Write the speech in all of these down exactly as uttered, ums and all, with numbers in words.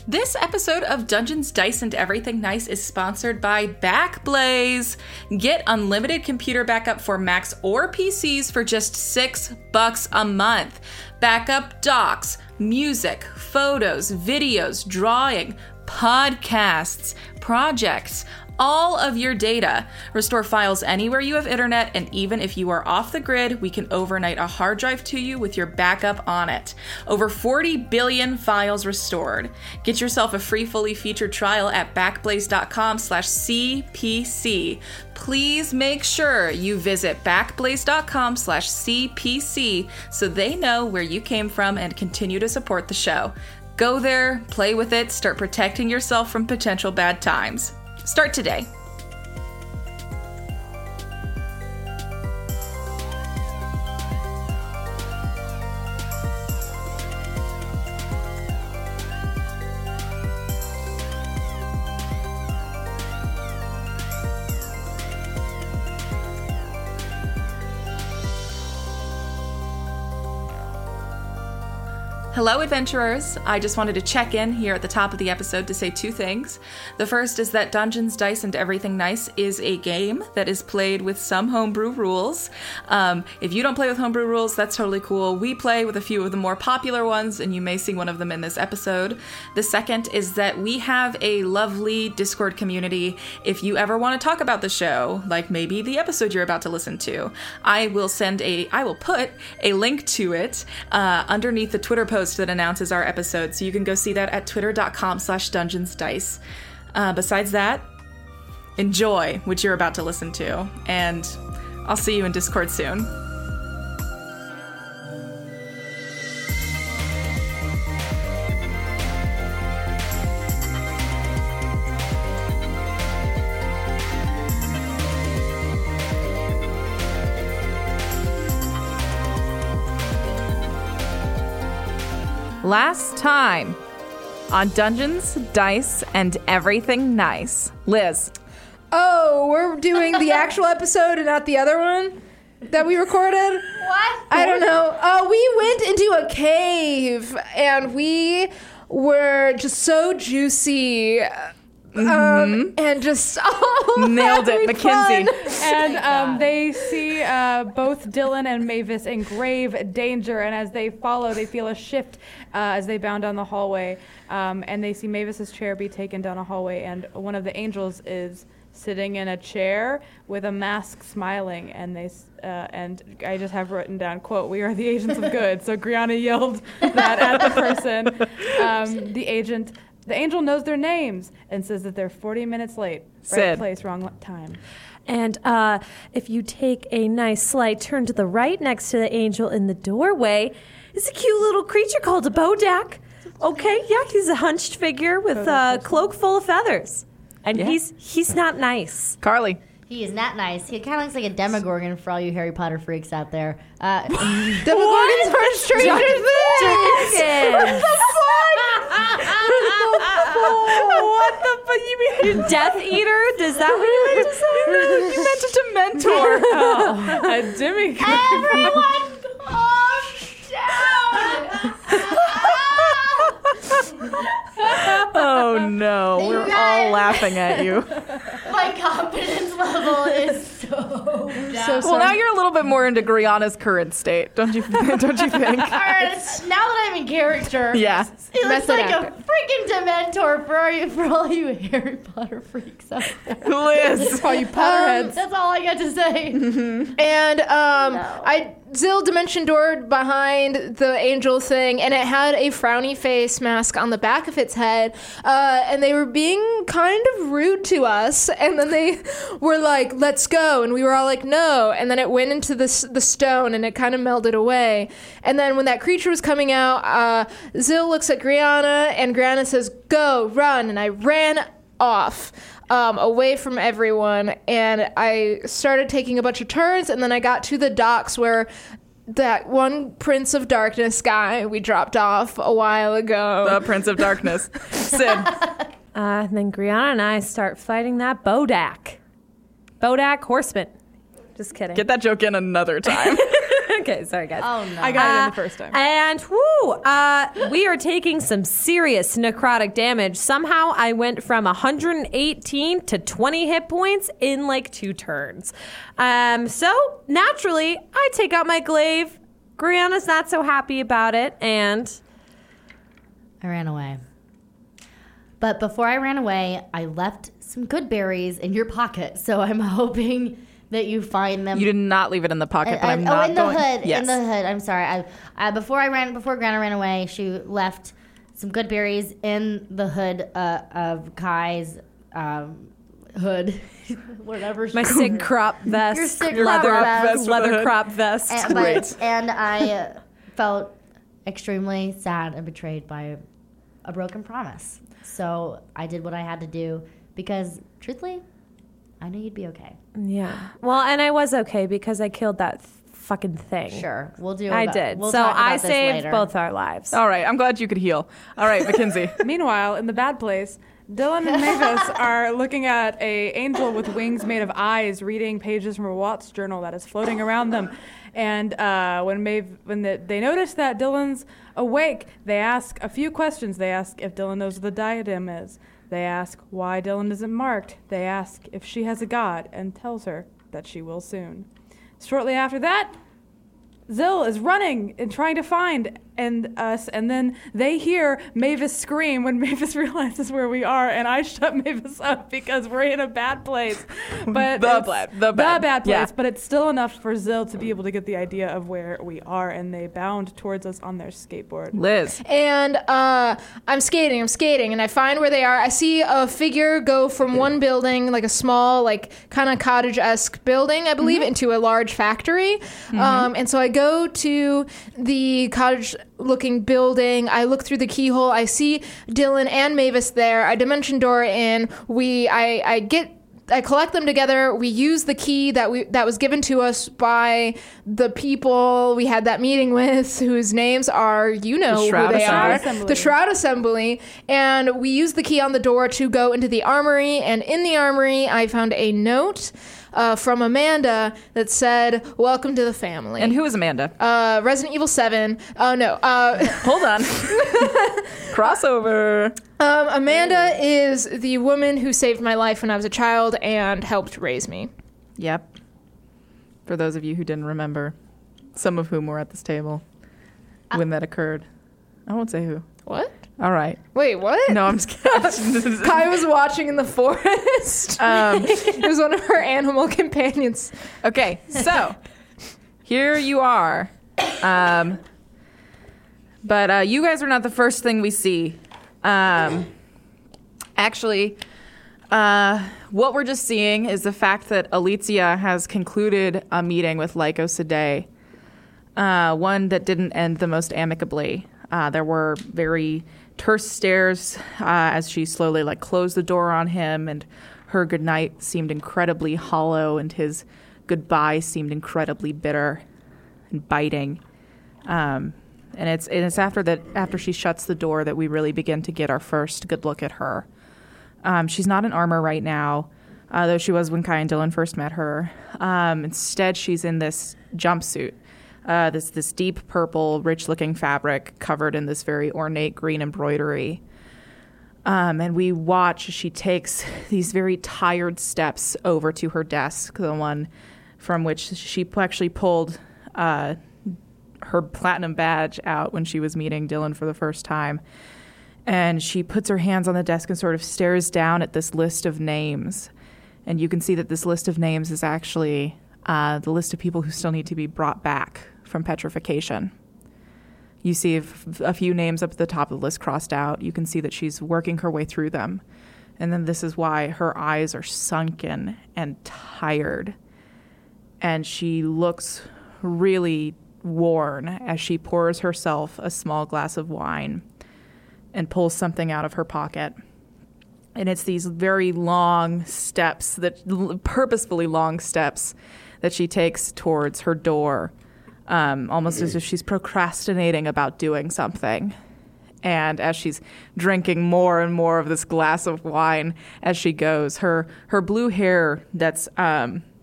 This episode of Dungeons, Dice, and Everything Nice is sponsored by Backblaze. Get unlimited computer backup for Macs or P Cs for just six bucks a month. Backup docs, music, photos, videos, drawing, podcasts, projects, all of your data. Restore files anywhere you have internet, and even if you are off the grid, we can overnight a hard drive to you with your backup on it. Over forty billion files restored. Get yourself a free fully featured trial at backblaze.com slash CPC. Please make sure you visit backblaze.com slash CPC so they know where you came from and continue to support the show. Go there, play with it, start protecting yourself from potential bad times. Start today. Hello, adventurers. I just wanted to check in here at the top of the episode to say two things. The first is that Dungeons, Dice, and Everything Nice is a game that is played with some homebrew rules. Um, if you don't play with homebrew rules, that's totally cool. We play with a few of the more popular ones, and you may see one of them in this episode. The second is that we have a lovely Discord community. If you ever want to talk about the show, like maybe the episode you're about to listen to, I will send a, I will put a link to it uh, underneath the Twitter post that announces our episode, so you can go see that at twitter.com slash dungeons dice. Uh, besides that, enjoy what you're about to listen to, and I'll see you in Discord soon. Last time on Dungeons, Dice, and Everything Nice. Liz. Oh, we're doing the actual episode and not the other one that we recorded? What? I don't know. Uh, we went into a cave and we were just so juicy. Um, mm-hmm. And just oh, nailed it, Mackenzie. And um, they see uh, both Dylan and Mavis in grave danger, and as they follow, they feel a shift uh, as they bound down the hallway. Um, and they see Mavis's chair be taken down a hallway, and one of the angels is sitting in a chair with a mask, smiling. And they uh, and I just have written down, quote, "We are the agents of good." So Griana yelled that at the person. Um, the agent. The angel knows their names and says that they're forty minutes late. Sid. Right place, wrong time. And uh, if you take a nice slight turn to the right next to the angel in the doorway, is a cute little creature called a Bodak. Okay, yeah, he's a hunched figure with a cloak full of feathers. And Yeah. he's he's not nice. Carly. He is not nice. He kind of looks like a Demogorgon for all you Harry Potter freaks out there. Uh, Demogorgons are Stranger Things! Dragons. What the fuck? You mean Death Eater? Is that what you meant to say? you meant a Dementor? Oh, a demigod. Everyone calm down! Oh no, You we're guys- all laughing at you. My confidence level is so down. Well, now you're a little bit more into Griana's current state, don't you? Don't you think? All right, now that I'm in character, Yeah. he looks Method like actor. a freaking Dementor for all you, for all you Harry Potter freaks out there. Liz. All you Um, Potterheads. that's all I got to say. And um, No. I Zill dimension doored behind the angel thing, and it had a frowny face mask on the back of its head. Uh, and they were being kind of rude to us. And then they were like, "Let's go," and we were all like, "No." And then it went into the s- the stone, and it kind of melded away. And then when that creature was coming out, uh, Zill looks at Griana, and Griana says, "Go, run!" And I ran off. Um, away from everyone, and I started taking a bunch of turns, and then I got to the docks where that one Prince of Darkness guy we dropped off a while ago. The Prince of Darkness. Sid. Uh, and then Griana and I start fighting that Bodak. Bodak horseman. Just kidding. Get that joke in another time. Okay, sorry, guys. Oh no. I got it in Uh, the first time. And whoo, uh, we are taking some serious necrotic damage. Somehow I went from one hundred eighteen to twenty hit points in like two turns. Um, so naturally, I take out my glaive. Brianna's not so happy about it, and I ran away. But before I ran away, I left some good berries in your pocket. So I'm hoping that you find them. You did not leave it in the pocket, but I- I'm oh, not in the going. hood. Yes. In the hood. I'm sorry. I, I before I ran before Grana ran away, she left some good berries in the hood uh, of Kai's um, hood. Whatever. my sick crop vest, Your sick leather, crop vest with a leather hood. crop vest. And, Great. but, and I uh, felt extremely sad and betrayed by a broken promise. So I did what I had to do because, truthfully, I knew you'd be okay. Yeah. Well, and I was okay because I killed that fucking thing. Sure, we'll do. I about- did. We'll so talk about I this saved later. both our lives. All right. I'm glad you could heal. All right, Mackenzie. Meanwhile, in the bad place, Dylan and Mavis are looking at a angel with wings made of eyes, reading pages from a Watts journal that is floating around them. And uh, when Maeve, when the, they notice that Dylan's awake, they ask a few questions. They ask if Dylan knows what the diadem is. They ask why Dylan isn't marked. They ask if she has a god, and tells her that she will soon. Shortly after that, Zill is running and trying to find and us, and then they hear Mavis scream when Mavis realizes where we are, and I shut Mavis up because we're in a bad place. But The it's- bad- the bad, place, yeah. but it's still enough for Zill to be able to get the idea of where we are, and they bound towards us on their skateboard. Liz. And uh, I'm skating, I'm skating, and I find where they are. I see a figure go from one building, like a small, like kind of cottage-esque building, I believe, into a large factory. Um, and so I go to the cottage-looking building. I look through the keyhole. I see Dylan and Mavis there. I dimension door in. We, I, I get. I collect them together. We use the key that we that was given to us by the people we had that meeting with, whose names are, you know, The who Shroud they Assembly. are, the Shroud Assembly. And we use the key on the door to go into the armory. And in the armory, I found a note uh, from Amanda that said, "Welcome to the family." And who is Amanda? uh, Resident Evil seven. Oh no. Uh, Hold on. Crossover. um, Amanda is the woman who saved my life when I was a child and helped raise me. Yep. For those of you who didn't remember, some of whom were at this table when that occurred. I won't say who. What? All right. Wait, what? No, I'm just kidding. Kai was watching in the forest. um, It was one of her animal companions. okay, so here you are. Um, but uh, you guys are not the first thing we see. Um, actually, uh, what we're just seeing is the fact that Alicia has concluded a meeting with Lyco Sade, uh, one that didn't end the most amicably. Uh, there were very terse stares uh, as she slowly like closed the door on him, and her goodnight seemed incredibly hollow, and his goodbye seemed incredibly bitter and biting. Um, and it's and it's after that after she shuts the door that we really begin to get our first good look at her. Um, she's not in armor right now, uh, though she was when Kai and Dylan first met her. Um, instead, she's in this jumpsuit. Uh, this this deep purple, rich-looking fabric covered in this very ornate green embroidery. Um, and we watch as she takes these very tired steps over to her desk, the one from which she p- actually pulled uh, her platinum badge out when she was meeting Dylan for the first time. And she puts her hands on the desk and sort of stares down at this list of names. And you can see that this list of names is actually uh, the list of people who still need to be brought back from petrification. You see a, f- a few names up at the top of the list crossed out. You can see that she's working her way through them. And then this is why her eyes are sunken and tired. And she looks really worn as she pours herself a small glass of wine and pulls something out of her pocket. And it's these very long steps, that purposefully long steps that she takes towards her door, um, almost as if she's procrastinating about doing something. And as she's drinking more and more of this glass of wine as she goes, her her blue hair that's um,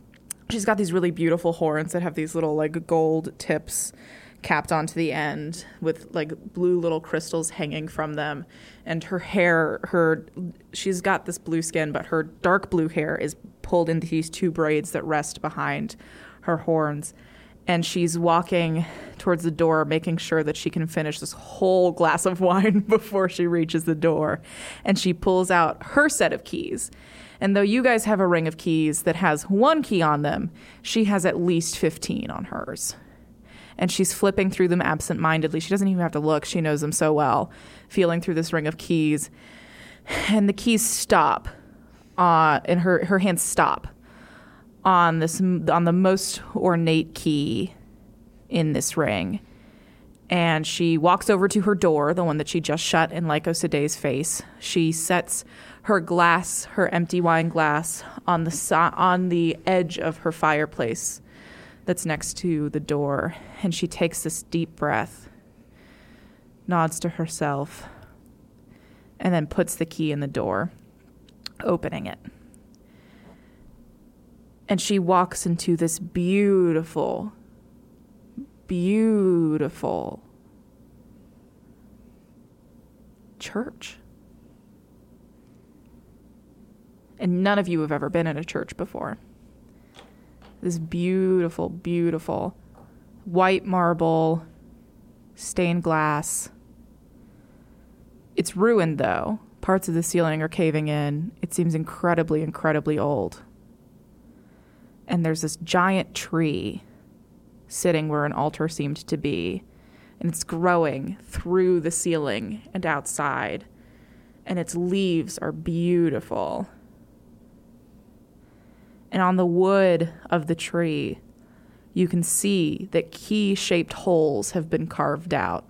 she's got these really beautiful horns that have these little like gold tips capped onto the end with like blue little crystals hanging from them. And her hair, her she's got this blue skin, but her dark blue hair is pulled into these two braids that rest behind her horns. And she's walking towards the door, making sure that she can finish this whole glass of wine before she reaches the door. And she pulls out her set of keys. And though you guys have a ring of keys that has one key on them, she has at least fifteen on hers. And she's flipping through them absent-mindedly. She doesn't even have to look. She knows them so well, feeling through this ring of keys. And the keys stop, uh, and her, her hands stop on this on the most ornate key in this ring. And she walks over to her door, the one that she just shut in Lyko Sade's face. She sets her glass, her empty wine glass, on the so- on the edge of her fireplace that's next to the door. And she takes this deep breath, nods to herself, and then puts the key in the door, opening it. And she walks into this beautiful, beautiful church. And none of you have ever been in a church before. This beautiful, beautiful white marble, stained glass. It's ruined, though. Parts of the ceiling are caving in. It seems incredibly, incredibly old. And there's this giant tree sitting where an altar seemed to be. And it's growing through the ceiling and outside. And its leaves are beautiful. And on the wood of the tree, you can see that key-shaped holes have been carved out.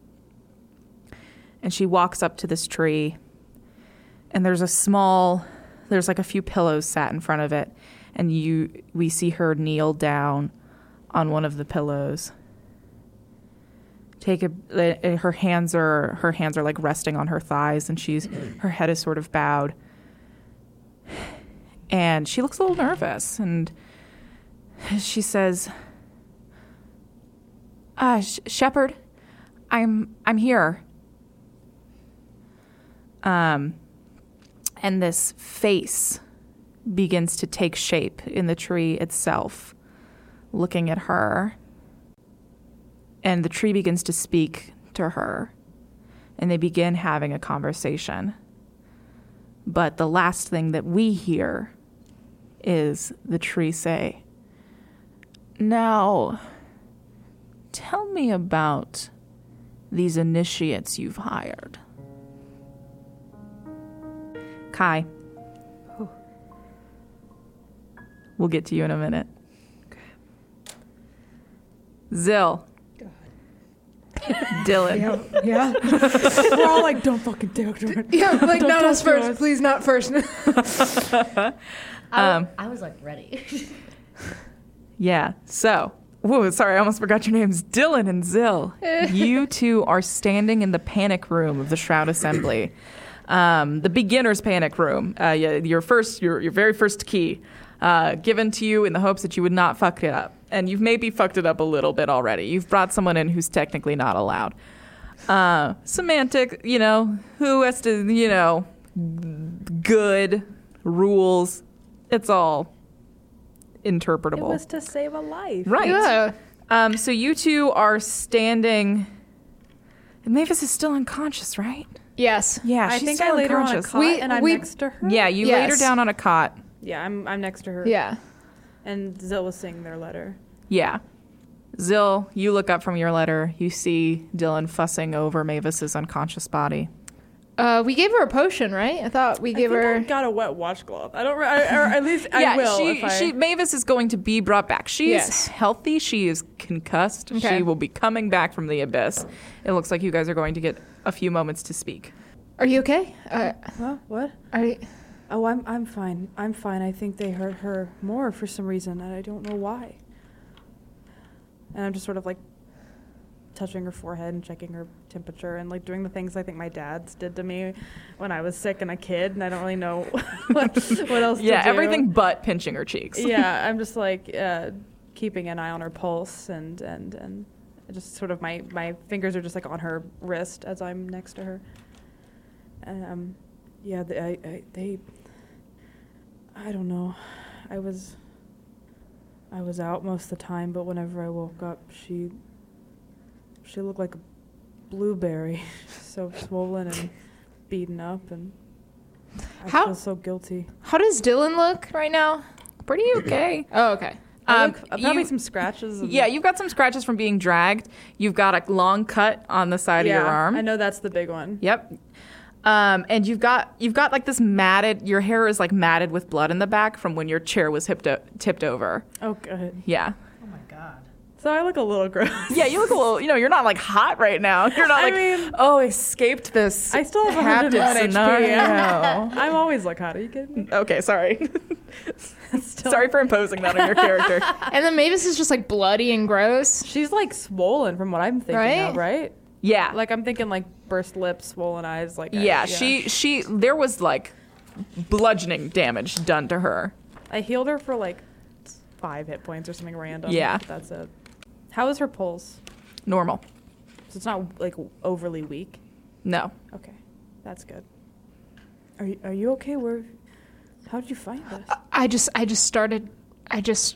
And she walks up to this tree, and there's a small, there's like a few pillows sat in front of it, and you, we see her kneel down on one of the pillows. Take a, her hands are, her hands are like resting on her thighs, and she's, her head is sort of bowed. And she looks a little nervous, and she says, uh, Sh- Shepherd, I'm I'm here. Um, and this face begins to take shape in the tree itself, looking at her. And the tree begins to speak to her, and they begin having a conversation. But the last thing that we hear is the tree say, "Now, tell me about these initiates you've hired." Kai. Oh. We'll get to you in a minute. Okay. Zill. Dylan. Yeah. yeah. We're all like, don't fucking do it. Yeah, like, Don't not us talk to first. us. Please, not first. I, Um, I was like ready. Yeah. So, whoa, sorry, I almost forgot your names. Dylan and Zill. You two are standing in the panic room of the Shroud Assembly. Um, the beginner's panic room. Uh, yeah, your first, your your very first key, uh, given to you in the hopes that you would not fuck it up. And you've maybe fucked it up a little bit already. You've brought someone in who's technically not allowed. Uh, semantic, you know, who has to, you know, good rules. It's all interpretable. It was to save a life. Right. Yeah. Um, so you two are standing. Mavis is still unconscious, right? Yes. Yeah, I she's think still I laid her on a unconscious. cot We- and I'm we- next to her. Yeah, you Yes. laid her down on a cot. Yeah, I'm I'm next to her. Yeah. And Zill was singing their letter. Yeah. Zill, you look up from your letter. You see Dylan fussing over Mavis's unconscious body. Uh, we gave her a potion, right? I thought we I gave think her. I got a wet washcloth. I don't. re- I, or at least yeah, I will. she, if I, she, Mavis is going to be brought back. She's Yes. healthy. She is concussed. Okay. She will be coming back from the abyss. It looks like you guys are going to get a few moments to speak. Are you okay? Uh, Huh? What? are you, Oh, I'm I'm fine. I'm fine. I think they hurt her more for some reason, and I don't know why. And I'm just sort of like touching her forehead and checking her temperature and like doing the things I think my dad's did to me when I was sick and a kid, and I don't really know what, what else Yeah, to do. everything but pinching her cheeks. Yeah, I'm just like uh, keeping an eye on her pulse, and and and just sort of my my fingers are just like on her wrist as I'm next to her. And um, yeah, they, I, I they. I don't know. I was. I was out most of the time, but whenever I woke up, she. She looked like a blueberry, so swollen and beaten up, and I How- feel so guilty. How does Dylan look right now? Pretty okay. Oh, okay. I Um, look, uh, probably you- some scratches. And Yeah, you've got some scratches from being dragged. You've got a long cut on the side yeah, of your arm. I know that's the big one. Yep. Um, and you've got you've got like this matted. Your hair is like matted with blood in the back from when your chair was hipped o- tipped over. Oh, good. Yeah. Oh my god. So I look a little gross. Yeah, you look a little. You know, you're not like hot right now. You're not I like, mean- oh, escaped this. I still have captive one hundred one H P. scenario. I'm always like hot. Are you kidding me? Okay, sorry. Still- Sorry for imposing that on your character. And then Mavis is just like bloody and gross. She's like swollen from what I'm thinking Right? of, right? Yeah. Like I'm thinking like burst lips, swollen eyes. Like I- yeah, she she there was like bludgeoning damage done to her. I healed her for like five hit points or something random. Yeah. That's it. How is her pulse? Normal. So it's not like overly weak. No. Okay, that's good. Are you Are you okay? Where? How did you find this? I just I just started I just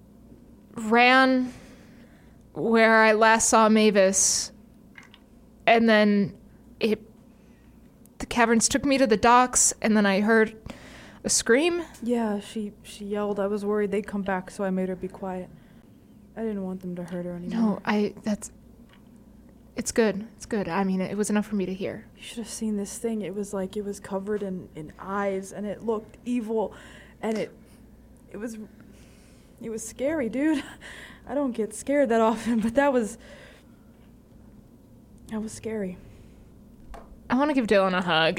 ran where I last saw Mavis, and then it the caverns took me to the docks, and then I heard a scream. Yeah, she she yelled. I was worried they'd come back, so I made her be quiet. I didn't want them to hurt her anymore. No, I that's it's good. It's good. I mean, it was enough for me to hear. You should have seen this thing. It was like it was covered in, in eyes, and it looked evil, and it it was it was scary, dude. I don't get scared that often, but that was that was scary. I want to give Dylan a hug.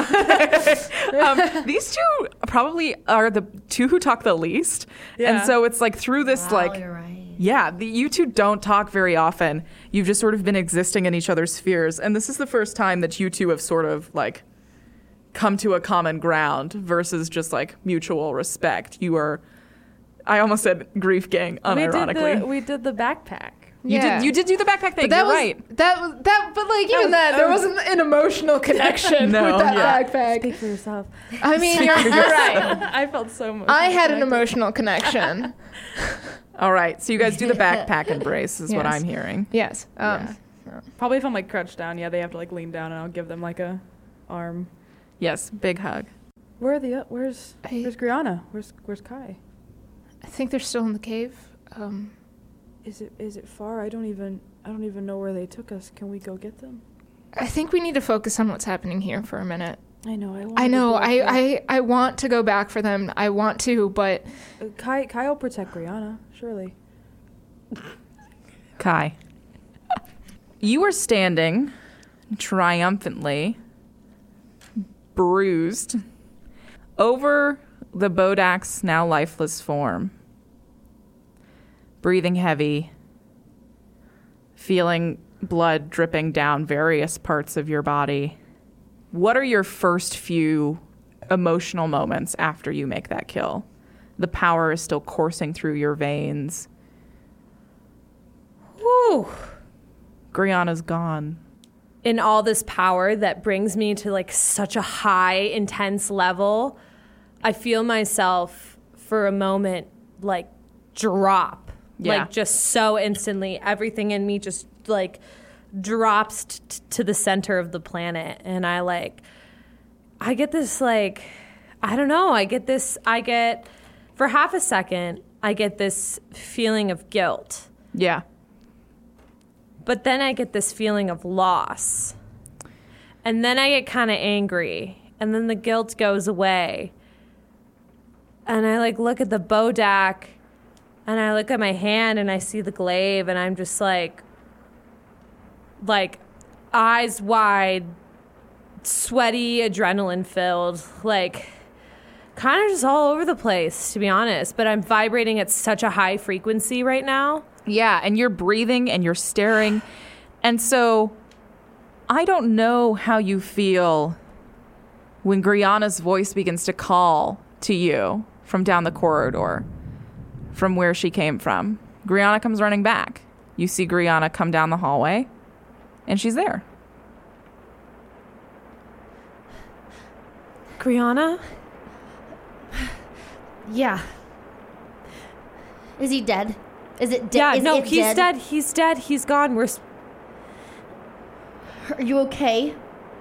um, these two probably are the two who talk the least, Yeah. and so it's like through this Wow, like you're right. yeah, the, you two don't talk very often. You've just sort of been existing in each other's spheres, and this is the first time that you two have sort of like come to a common ground versus just like mutual respect. You are, I almost said grief gang, unironically. We did the, we did the backpack. You Yeah. did you did do the backpack thing. But that You're was right. that was that. But like even was- that, there that was- wasn't an emotional connection No, with that yeah. backpack. Speak for yourself. I mean, you're, you're right. I felt so much. I had an emotional connection. All right, so you guys do the backpack embrace, is what Yes. I'm hearing. Yes. Um, Probably if I'm like crouched down, yeah, they have to like lean down, and I'll give them like a arm. Yes, big hug. Where are the uh, where's I- where's Griana? Where's where's Kai? I think they're still in the cave. Um, Is it is it far? I don't even I don't even know where they took us. Can we go get them? I think we need to focus on what's happening here for a minute. I know. I, I know. I, I, I, I want to go back for them. I want to, but uh, Kai Kai will protect Griana, surely. Kai. You are standing triumphantly, bruised, over the Bodak's now lifeless form. Breathing heavy, feeling blood dripping down various parts of your body. What are your first few emotional moments after you make that kill? The power is still coursing through your veins. Whew. Griana's gone. In all this power that brings me to like such a high, intense level, I feel myself for a moment like drop. Yeah. Like just so instantly. Everything in me just like drops t- t- to the center of the planet. And I like, I get this like, I don't know, I get this, I get, for half a second, I get this feeling of guilt. Yeah. But then I get this feeling of loss. And then I get kind of angry. And then the guilt goes away. And I like look at the Bodak and I look at my hand and I see the glaive and I'm just like, like eyes wide, sweaty, adrenaline filled, like kind of just all over the place, to be honest. But I'm vibrating at such a high frequency right now. Yeah, and you're breathing and you're staring And so I don't know how you feel when Griana's voice begins to call to you from down the corridor, from where she came from. Griana comes running back. You see Griana come down the hallway, and she's there. Griana? Yeah. Is he dead? Is it dead? Yeah, Is no, it he's dead? dead. He's dead. He's gone. We're. s- Are you okay?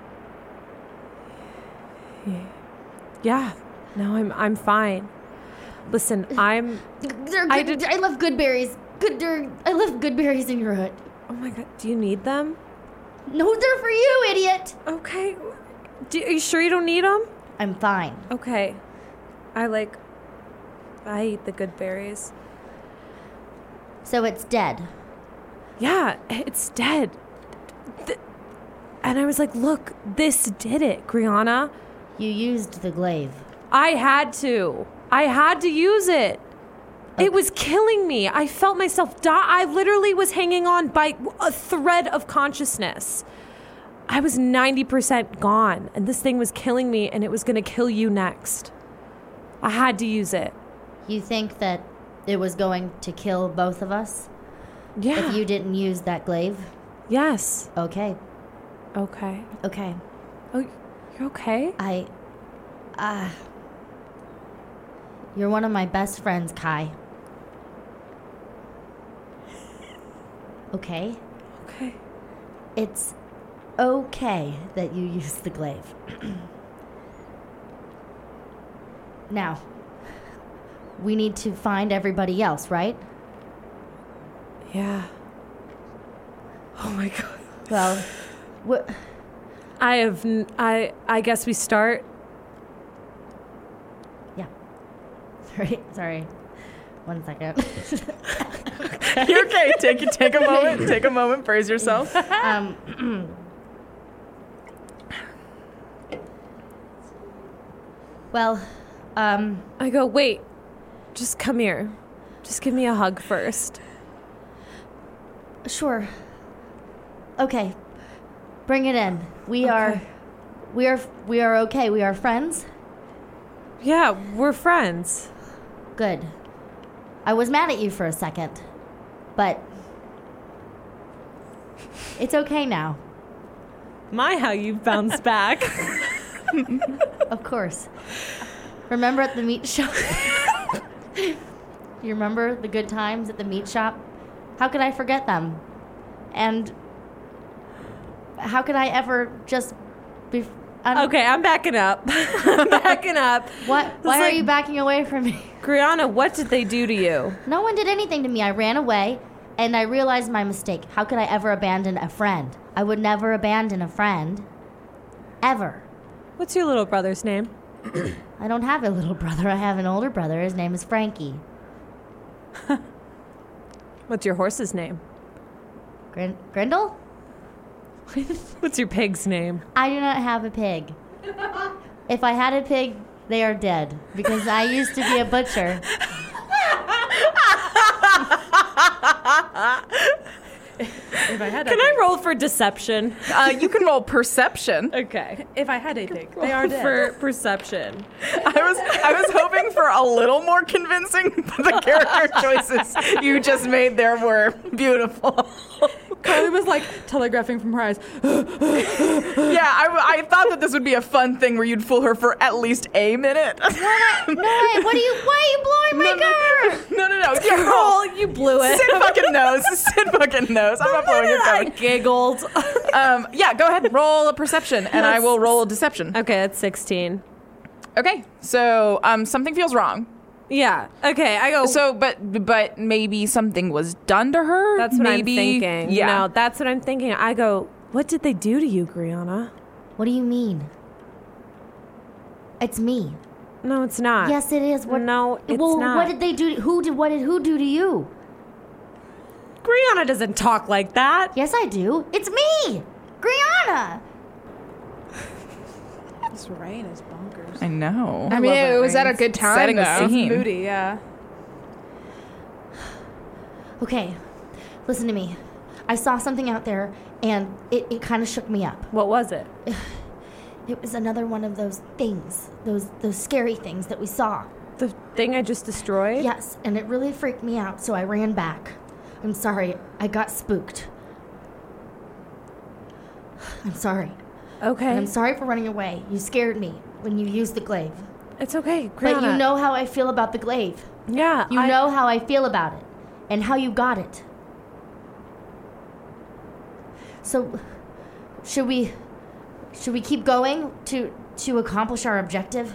Yeah. No, I'm. I'm fine. Listen, I'm. They're I good, did- I left good berries. Good. they're- I left good berries in your hut. Oh my god. Do you need them? No, they're for you, idiot. Okay. Do, are you sure you don't need them? I'm fine. Okay. I like. I eat the good berries. So it's dead. Yeah, it's dead. Th- And I was like, look, this did it, Griana. You used the glaive. I had to. I had to use it. It was killing me. I felt myself die. I literally was hanging on by a thread of consciousness. I was ninety percent gone, and this thing was killing me, and it was going to kill you next. I had to use it. You think that it was going to kill both of us Yeah. if you didn't use that glaive? Yes. Okay. Okay. Okay. Oh, you're okay? I. Uh. You're one of my best friends, Kai. Okay? Okay. It's okay that you use the glaive. Now, we need to find everybody else, right? Yeah. Oh my god. Well, what? I have. N- I. I guess we start. Yeah. Sorry. Sorry. One second. You're okay. Take take a moment. Take a moment. Praise yourself. um. Well, um. I go, wait. Just come here. Just give me a hug first. Sure. Okay. Bring it in. We Okay. are. We are. We are okay. We are friends. Yeah, we're friends. Good. I was mad at you for a second, but it's okay now. My, how you bounced back. Of course. Remember at the meat shop? You remember the good times at the meat shop? How could I forget them? And how could I ever just be... I'm- Okay, I'm backing up. I'm backing up. What? Why like- are you backing away from me? Griana, what did they do to you? No one did anything to me. I ran away, and I realized my mistake. How could I ever abandon a friend? I would never abandon a friend. Ever. What's your little brother's name? I don't have a little brother. I have an older brother. His name is Frankie. What's your horse's name? Grin- Grindel? What's your pig's name? I do not have a pig. If I had a pig, they are dead because I used to be a butcher. If I had a Can I pig. roll for deception? Uh, you can roll perception. Okay. If I had a pig, they are dead. For perception. I was I was hoping for a little more convincing, but the character choices you just made there were beautiful. Carly was like telegraphing from her eyes. Yeah, I, I thought that this would be a fun thing where you'd fool her for at least a minute. No, way. What are you? Why are you blowing my cover? No, no, no. Yeah, roll. Oh, you blew it. Sid fucking knows. Sid fucking knows. I'm not blowing your I cover. giggled. Um, yeah, go ahead. Roll a perception, and I will roll a deception. Okay, that's sixteen. Okay, so um, something feels wrong. Yeah. Okay, I go. So, but but maybe something was done to her. That's what maybe, I'm thinking. Yeah. No, that's what I'm thinking. I go, what did they do to you, Griana? What do you mean? It's me. No, it's not. Yes, it is. What? No, it's well, not. what did they do? Who did? What did who do to you? Griana doesn't talk like that. Yes, I do. It's me, Griana. This rain is bonkers. I know. I mean, love it it was at a rains. good time, Setting the though. scene. Moody, yeah. Okay, listen to me. I saw something out there, and it, it kind of shook me up. What was it? It was another one of those things, those those scary things that we saw. The thing I just destroyed? Yes, and it really freaked me out, so I ran back. I'm sorry, I got spooked. I'm sorry. Okay. And I'm sorry for running away. You scared me when you used the glaive. It's okay, But you Brianna. know how I feel about the glaive. Yeah. You I- know how I feel about it and how you got it. So should we should we keep going to to accomplish our objective?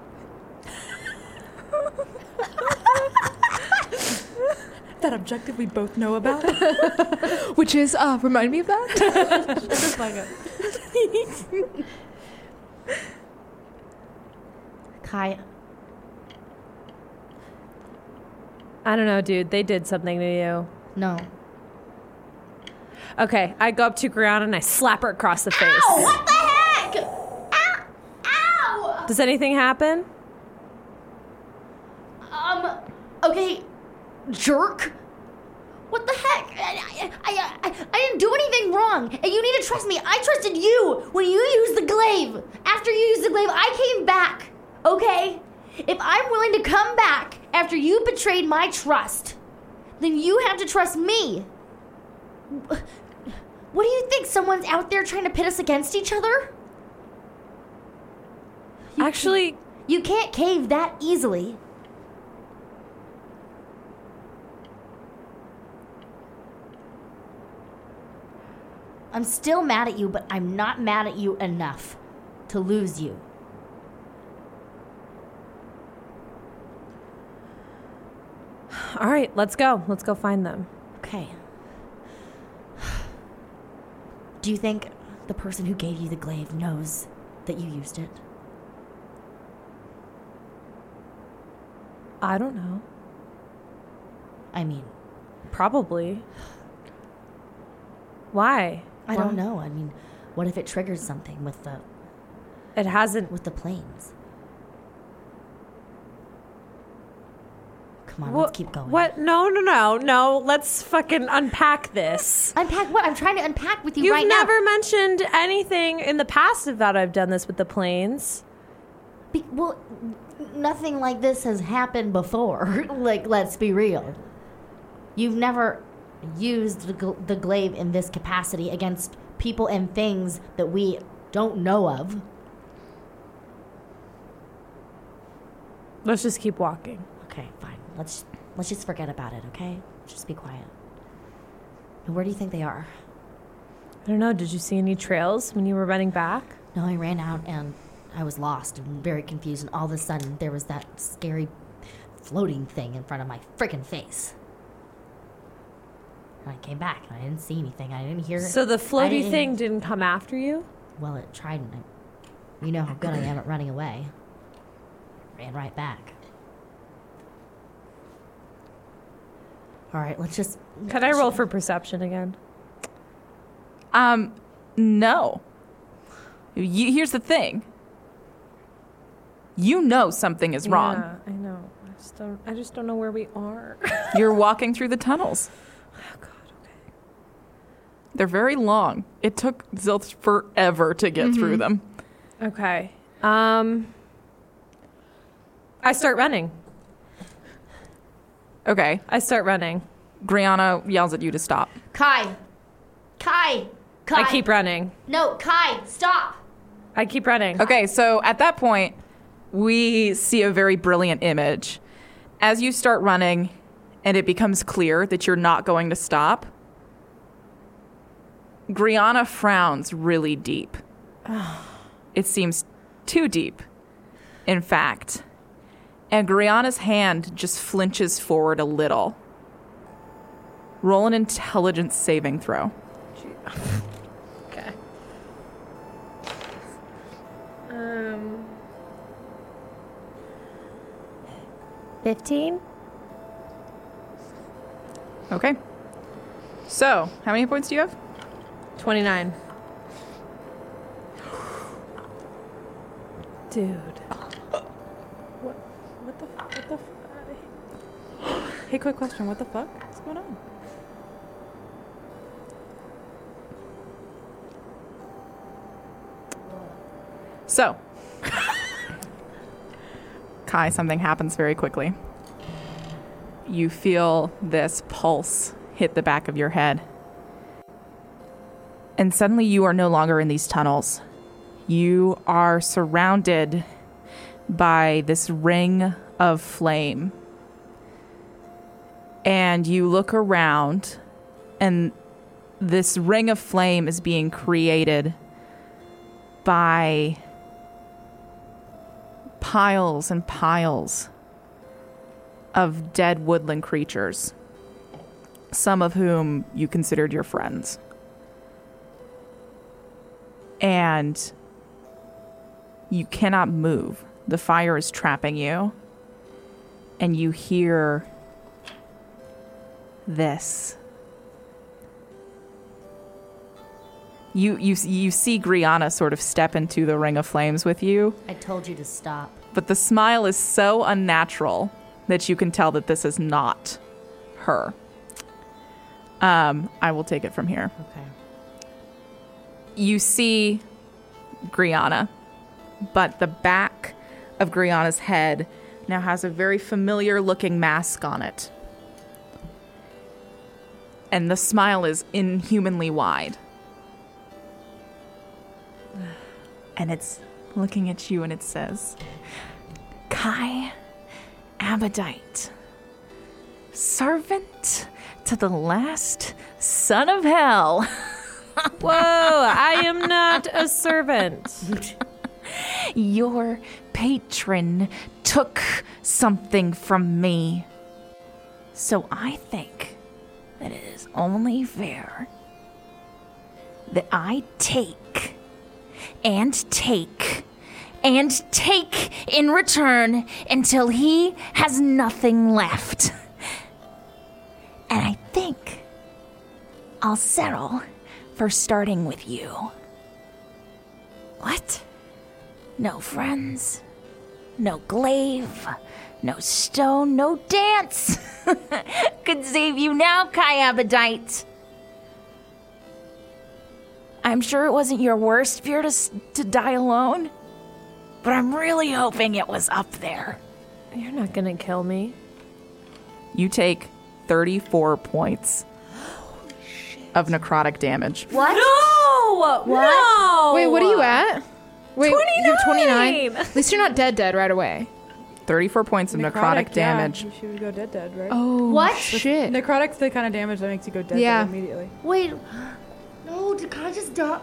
That objective we both know about. Which is, uh, remind me of that. Kai, I don't know, dude. They did something to you. no. Okay, I go up to Griana and I slap her across the face. Ow! What the heck? Ow! Ow! Does anything happen? Um, okay, jerk. What the heck? I, I, I, I didn't do anything wrong, and you need to trust me. I trusted you when you used the glaive. After you used the glaive, I came back, okay? If I'm willing to come back after you betrayed my trust, then you have to trust me. What do you think? Someone's out there trying to pit us against each other? You Actually, You can't cave that easily. I'm still mad at you, but I'm not mad at you enough to lose you. all right, let's go. Let's go find them. Okay. Do you think the person who gave you the glaive knows that you used it? I don't know. I mean, Probably. Why? I Why? don't know. I mean, what if it triggers something with the It hasn't. with the planes? Come on, What? let's keep going. What? No, no, no, no. Let's fucking unpack this. Unpack what? I'm trying to unpack with you You've right never now. mentioned anything in the past about I've done this with the planes. Be- well, nothing like this has happened before. Like, let's be real. You've never used the, gl- the glaive in this capacity against people and things that we don't know of. Let's just keep walking. Okay, fine. Let's let's just forget about it, okay? Just be quiet. And where do you think they are? I don't know. Did you see any trails when you were running back? No, I ran out and I was lost and very confused, and all of a sudden there was that scary floating thing in front of my freaking face. And I came back and I didn't see anything. I didn't hear So the I floaty didn't- thing didn't come after you? Well, it tried, and I, you know how good I am at running away. Ran right back. All right, let's just. Could I roll for perception again? Um, no. You, here's the thing. You know something is wrong. Yeah, I know. I just don't. I just don't know where we are. You're walking through the tunnels. Oh God. Okay. They're very long. It took Zilth forever to get through them. Okay. Um. I start running. Okay. I start running. Griana yells at you to stop. Kai! Kai! Kai! I keep running. No, Kai, stop! I keep running. Okay, so at that point, we see a very brilliant image. As you start running and it becomes clear that you're not going to stop, Griana frowns really deep. It seems too deep, in fact. And Griana's hand just flinches forward a little. Roll an intelligence saving throw. Okay. Um. Fifteen. Okay. So, how many points do you have? Twenty-nine. Dude. What? What the? What the? F- hey, quick question. What the fuck? What's going on? So, Kai, something happens very quickly. You feel this pulse hit the back of your head. And suddenly you are no longer in these tunnels. You are surrounded by this ring of flame. And you look around, and this ring of flame is being created by piles and piles of dead woodland creatures, some of whom you considered your friends. And you cannot move. The fire is trapping you. And you hear this. You you you see Griana sort of step into the ring of flames with you. I told you to stop. But the smile is so unnatural that you can tell that this is not her. Um, I will take it from here. Okay. You see Griana, but the back of Griana's head now has a very familiar looking mask on it. And the smile is inhumanly wide. And it's looking at you and it says, Kai Abadite, servant to the last son of hell. Whoa, I am not a servant. Your patron took something from me. So I think that it is only fair that I take and take and take in return until he has nothing left. And I think I'll settle for starting with you. What? No friends, no glaive, no stone, no dance. Could save you now, Kai Abadite. I'm sure it wasn't your worst fear to, to die alone, but I'm really hoping it was up there. You're not gonna kill me. You take thirty-four points of necrotic damage. What? No! What? No! Wait, what are you at? Wait, you have twenty-nine? twenty-nine. At least you're not dead dead right away. thirty-four points of necrotic, yeah. damage. You should go dead dead, right? Oh, What? shit. Necrotic's the kind of damage that makes you go dead Yeah. dead immediately. Wait. No, did I just die?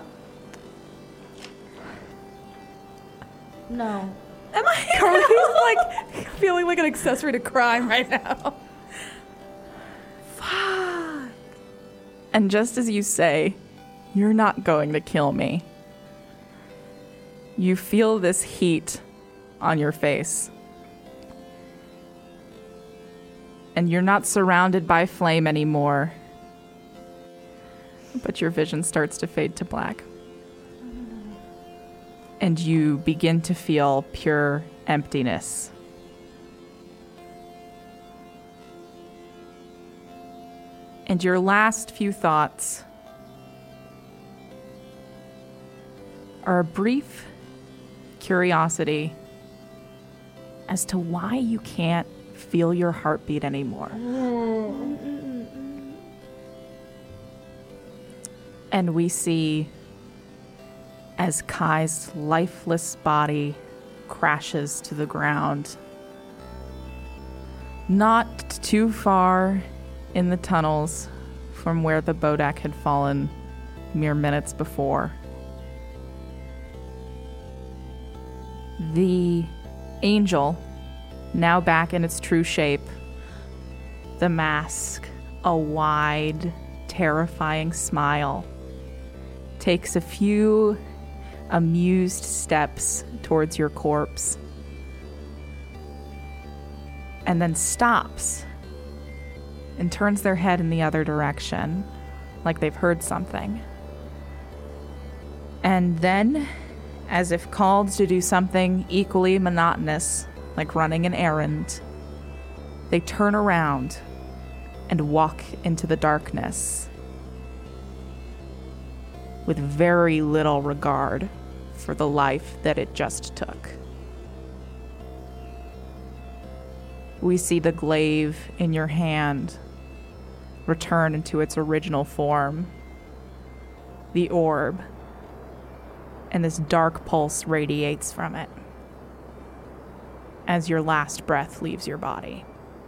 No. Am I Carly's like feeling like an accessory to crime right now? And just as you say, you're not going to kill me, you feel this heat on your face. And you're not surrounded by flame anymore. But your vision starts to fade to black. And you begin to feel pure emptiness. And your last few thoughts are a brief curiosity as to why you can't feel your heartbeat anymore. And we see as Kai's lifeless body crashes to the ground, not too far in the tunnels from where the Bodak had fallen mere minutes before. The angel, now back in its true shape, the mask, a wide, terrifying smile, takes a few amused steps towards your corpse and then stops and turns their head in the other direction, like they've heard something. And then, as if called to do something equally monotonous, like running an errand, they turn around and walk into the darkness with very little regard for the life that it just took. We see the glaive in your hand return into its original form, the orb, and this dark pulse radiates from it as your last breath leaves your body.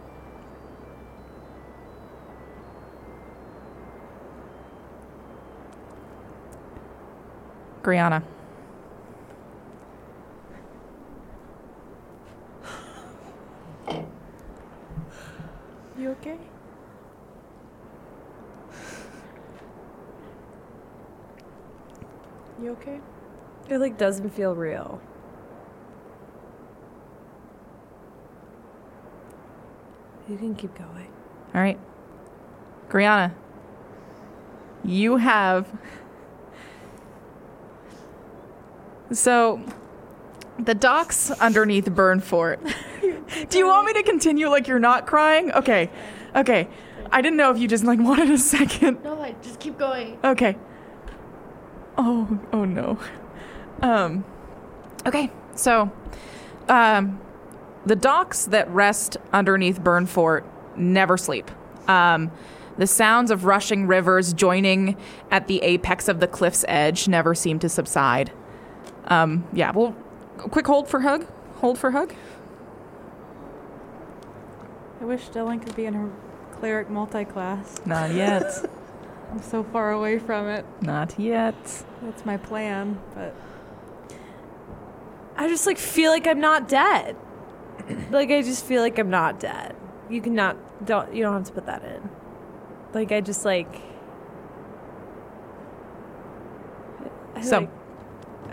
Griana. You okay? You okay? It like doesn't feel real. You can keep going. All right. Griana, you have... So, the docks underneath Burnfort. Do you want me to continue like you're not crying? Okay. Okay. I didn't know if you just like wanted a second. No, I just keep going. Okay. Oh, oh no. Um, okay, so, um, the docks that rest underneath Burnfort never sleep. Um, the sounds of rushing rivers joining at the apex of the cliff's edge never seem to subside. Um, yeah, well, quick hold for hug. Hold for hug. I wish Dylan could be in her cleric multi-class. Not yet. I'm so far away from it. Not yet. That's my plan, but I just like feel like I'm not dead. Like I just feel like I'm not dead. You cannot don't you don't have to put that in. Like I just like I, So, like,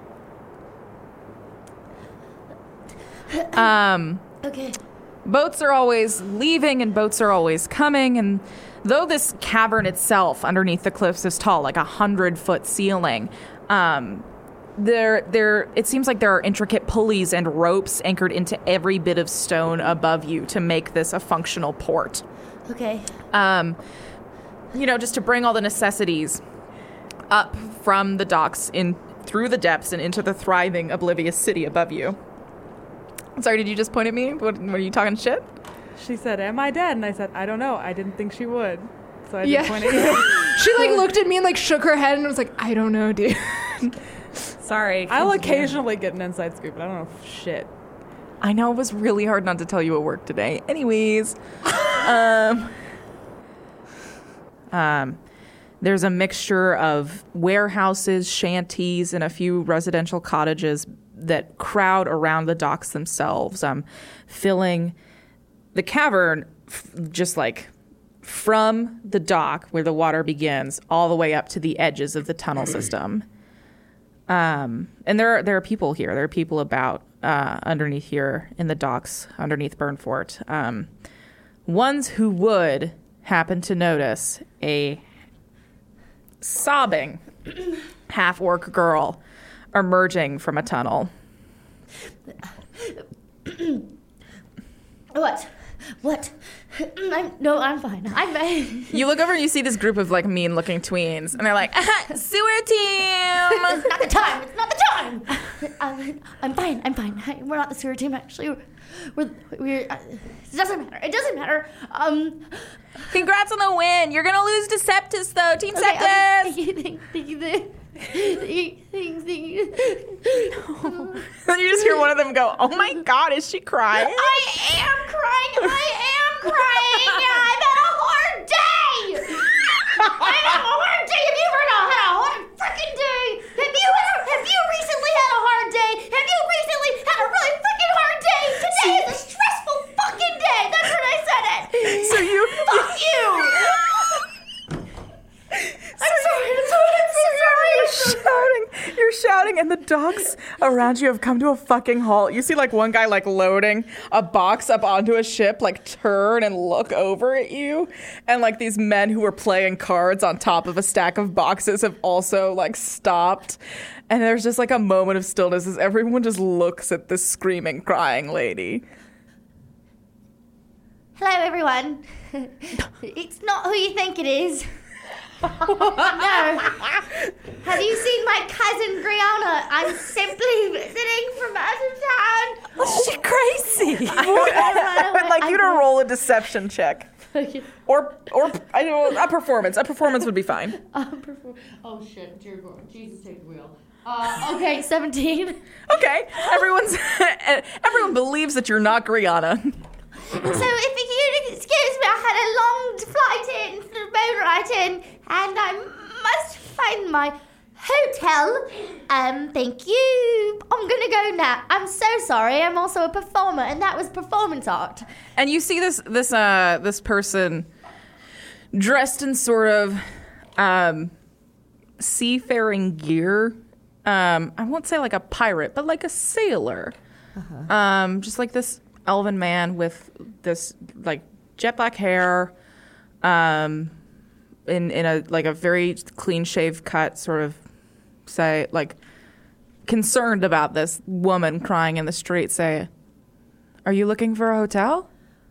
okay. um, Okay. boats are always leaving and boats are always coming, and though this cavern itself underneath the cliffs is tall, like a hundred foot ceiling, um, there, there, it seems like there are intricate pulleys and ropes anchored into every bit of stone above you to make this a functional port. Okay. Um, you know, just to bring all the necessities up from the docks in through the depths and into the thriving, oblivious city above you. Sorry, did you just point at me? What, were you talking shit? she said, "Am I dead?" And I said, "I don't know. I didn't think she would." So I Yeah. didn't point at you. She like looked at me and like shook her head and was like, I don't know, dude. Sorry. I'll continue. occasionally get an inside scoop, but I don't know shit. I know it was really hard not to tell you at work today. Anyways, um, um, there's a mixture of warehouses, shanties, and a few residential cottages that crowd around the docks themselves, um, filling the cavern f- just like from the dock where the water begins all the way up to the edges of the tunnel system. Um, and there are, there are people here. There are people about uh, underneath here in the docks, underneath Burnfort. Um, ones who would happen to notice a sobbing half-orc girl emerging from a tunnel. What? What? I'm, no, I'm fine. I'm fine. You look over and you see this group of like mean-looking tweens, and they're like, "Aha, sewer team!" It's not the time. It's not the time. I'm, I'm fine. I'm fine. We're not the sewer team, actually. We're, we're, we're uh, it doesn't matter. It doesn't matter. Um, Congrats on the win. You're gonna lose to Septus though. Team okay, Septus. okay, thank you, thank, thank you, thank you, thank you. And you just hear one of them go, "Oh my God, is she crying?" I am crying. I am crying. I've had a hard day. I've had a hard day. Have you ever had a hard freaking day? Have you ever, have you recently had a hard day? Have you recently had a really freaking hard day? Today is a stressful fucking day. That's when I said it. So you, Fuck you. I'm sorry. I'm sorry. I'm so sorry. You're shouting, you're shouting, and the dogs around you have come to a fucking halt. You see, like, one guy, like, loading a box up onto a ship, like, turn and look over at you. And, like, these men who were playing cards on top of a stack of boxes have also, like, stopped. And there's just, like, a moment of stillness as everyone just looks at this screaming, crying lady. Hello, everyone. It's not who you think it is. No. Have you seen my cousin Brianna? I'm simply visiting from out of town. Oh, she crazy. I would like you to roll a deception check. Or, or I don't know, a performance. A performance would be fine. Oh shit, dear God, Jesus take the wheel. Uh, okay, seventeen. Okay, everyone's everyone believes that you're not Griana. So if you excuse me, I had a long flight in, boat ride in, and I must find my hotel. Um, thank you. I'm gonna go now. I'm so sorry. I'm also a performer, and that was performance art. And you see this this uh this person dressed in sort of um seafaring gear. Um, I won't say like a pirate, but like a sailor. Uh-huh. Um, just like this elven man with this like jet black hair, um, in in a like a very clean shaved cut, sort of say like concerned about this woman crying in the street. Say, "Are you looking for a hotel?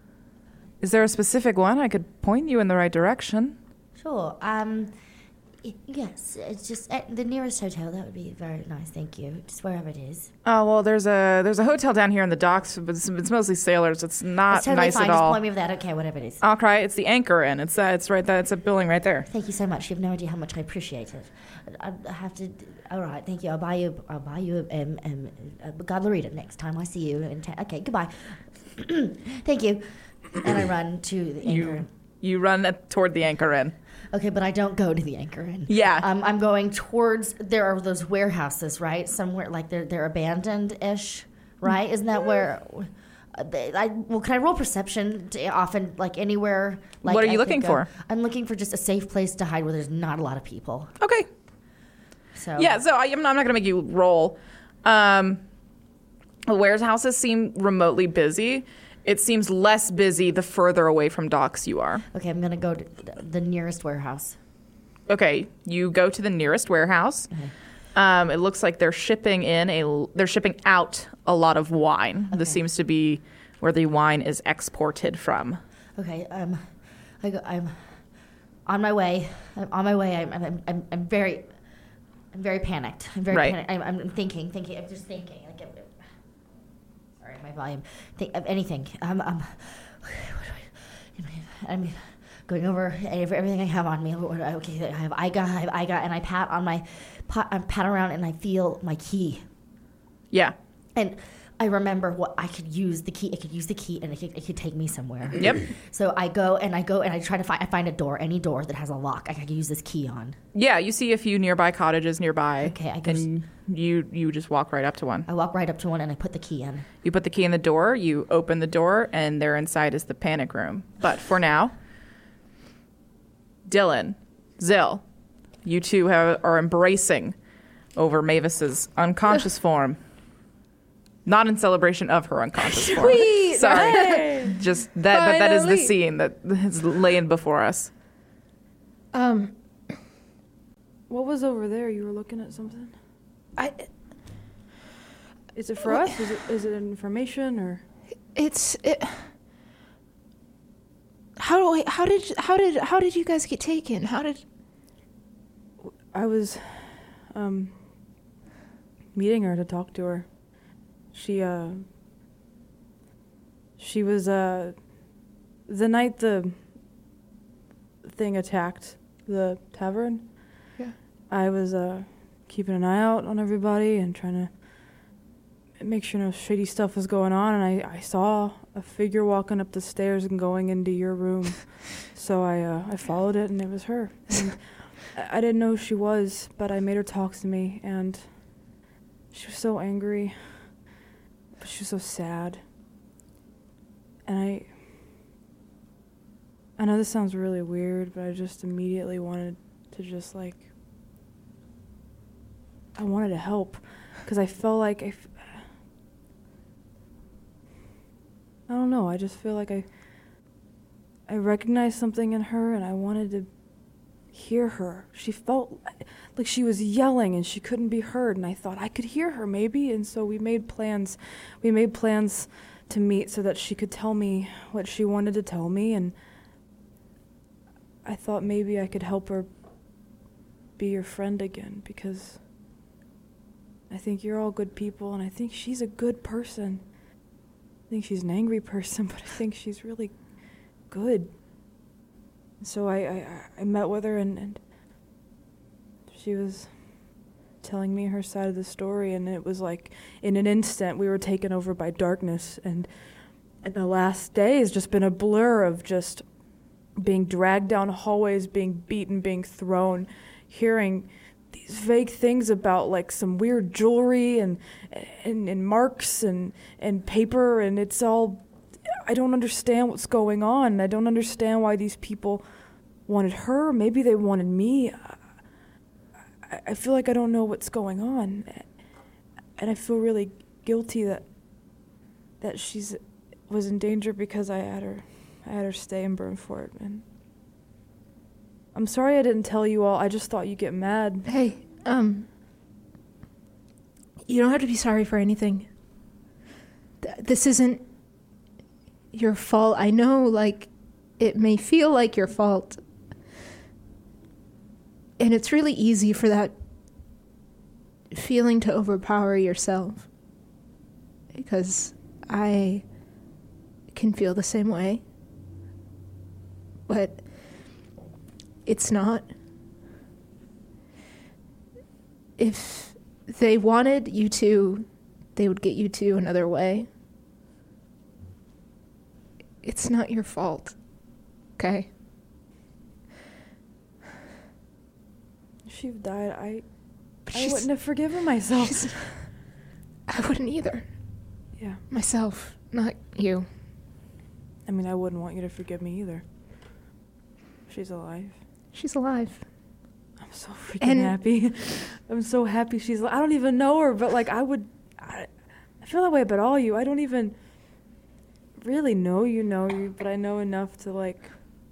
Is there a specific one? I could point you in the right direction." Sure. Um, y- yes. It's just at the nearest hotel. That would be very nice. Thank you. Just wherever it is. Oh well, there's a there's a hotel down here in the docks, but it's, it's mostly sailors. It's not That's totally nice fine. at Just all. point me over that. Okay, whatever it is. I'll cry. It's the Anchor Inn. It's uh, it's right there. It's a building right there. Thank you so much. You have no idea how much I appreciate it. I, I have to. All right. Thank you. I'll buy you. I'll buy you a, um, um, a Godlerita next time I see you. In ta- okay. Goodbye. Thank you. And I run to the Anchor You Inn. you run at, toward the Anchor Inn. Okay, but I don't go to the Anchor Inn. Yeah. Um, I'm going towards. There are those warehouses, right? Somewhere like they're they're abandoned-ish, right? Isn't that where? Uh, they, I well, can I roll perception? To often, like anywhere. Like What are you I looking could go? for? I'm looking for just a safe place to hide where there's not a lot of people. Okay. So Yeah. So I, I'm not, I'm not gonna make you roll. Um, the warehouses seem remotely busy. It seems less busy the further away from docks you are. Okay, I'm gonna go to the nearest warehouse. Okay, you go to the nearest warehouse. Um, it looks like they're shipping in a they're shipping out a lot of wine. This seems to be where the wine is exported from. Okay, um, I go, I'm on my way. I'm on my way. I'm I'm I'm, I'm very, I'm very panicked. I'm very Right. panicked. I'm, I'm thinking, thinking. I'm just thinking. Like, I'm, sorry, my volume. Think of anything. Um, um, I'm going over everything I have on me. Okay, I have I got, I have I got, and I pat on my, I pat around, and I feel my key. Yeah. And I remember what I could use the key. I could use the key, and it could, it could take me somewhere. Yep. So I go and I go and I try to find. I find a door, any door that has a lock. I can use this key on. Yeah, you see a few nearby cottages nearby. Okay, I go and you you just walk right up to one. I walk right up to one and I put the key in. You put the key in the door. You open the door, and there inside is the panic room. But for now, Dylan, Zill, you two have, are embracing over Mavis's unconscious form. Not in celebration of her unconscious form. Sweet. Sorry. Hey. Just that, but that is the Finally. scene that is laying before us. Um, What was over there? You were looking at something. I. Is it for us? Is it is it information or? It's it. How do I? How did? How did? How did you guys get taken? How did? I was, um, meeting her to talk to her. She uh. She was uh. The night the thing attacked the tavern. Yeah. I was uh keeping an eye out on everybody and trying to make sure no shady stuff was going on, and I, I saw a figure walking up the stairs and going into your room. So I uh, I followed it, and it was her. And I, I didn't know who she was, but I made her talk to me, and she was so angry, but she was so sad. And I I know this sounds really weird, but I just immediately wanted to just like I wanted to help because I felt like I, f- I don't know. I just feel like I, I recognized something in her, and I wanted to hear her. She felt like she was yelling, and she couldn't be heard. And I thought I could hear her maybe, and so we made plans. We made plans to meet so that she could tell me what she wanted to tell me, and I thought maybe I could help her be your friend again because I think you're all good people and I think she's a good person. I think she's an angry person, but I think she's really good. So I, I, I met with her and, and she was telling me her side of the story, and it was like in an instant we were taken over by darkness, and, and the last day has just been a blur of just being dragged down hallways, being beaten, being thrown, hearing these vague things about like some weird jewelry and and, and marks and, and paper, and it's all, I don't understand what's going on. I don't understand why these people wanted her. Maybe they wanted me. I, I feel like I don't know what's going on, and I feel really guilty that that she's was in danger because I had her I had her stay in Burnfort, and I'm sorry I didn't tell you all. I just thought you'd get mad. Hey, um, you don't have to be sorry for anything. Th- this isn't your fault. I know, like, it may feel like your fault. And it's really easy for that feeling to overpower yourself. Because I can feel the same way. But it's not. If they wanted you to, they would get you to another way. It's not your fault, okay? If she died, I, But I she's- wouldn't have forgiven myself. she's- I wouldn't either. Yeah. Myself, not you. I mean, I wouldn't want you to forgive me either. She's alive. She's alive. I'm so freaking And- happy. I'm so happy she's alive. I don't even know her, but like I would, I, I feel that way about all you. I don't even really know you, know you, but I know enough to like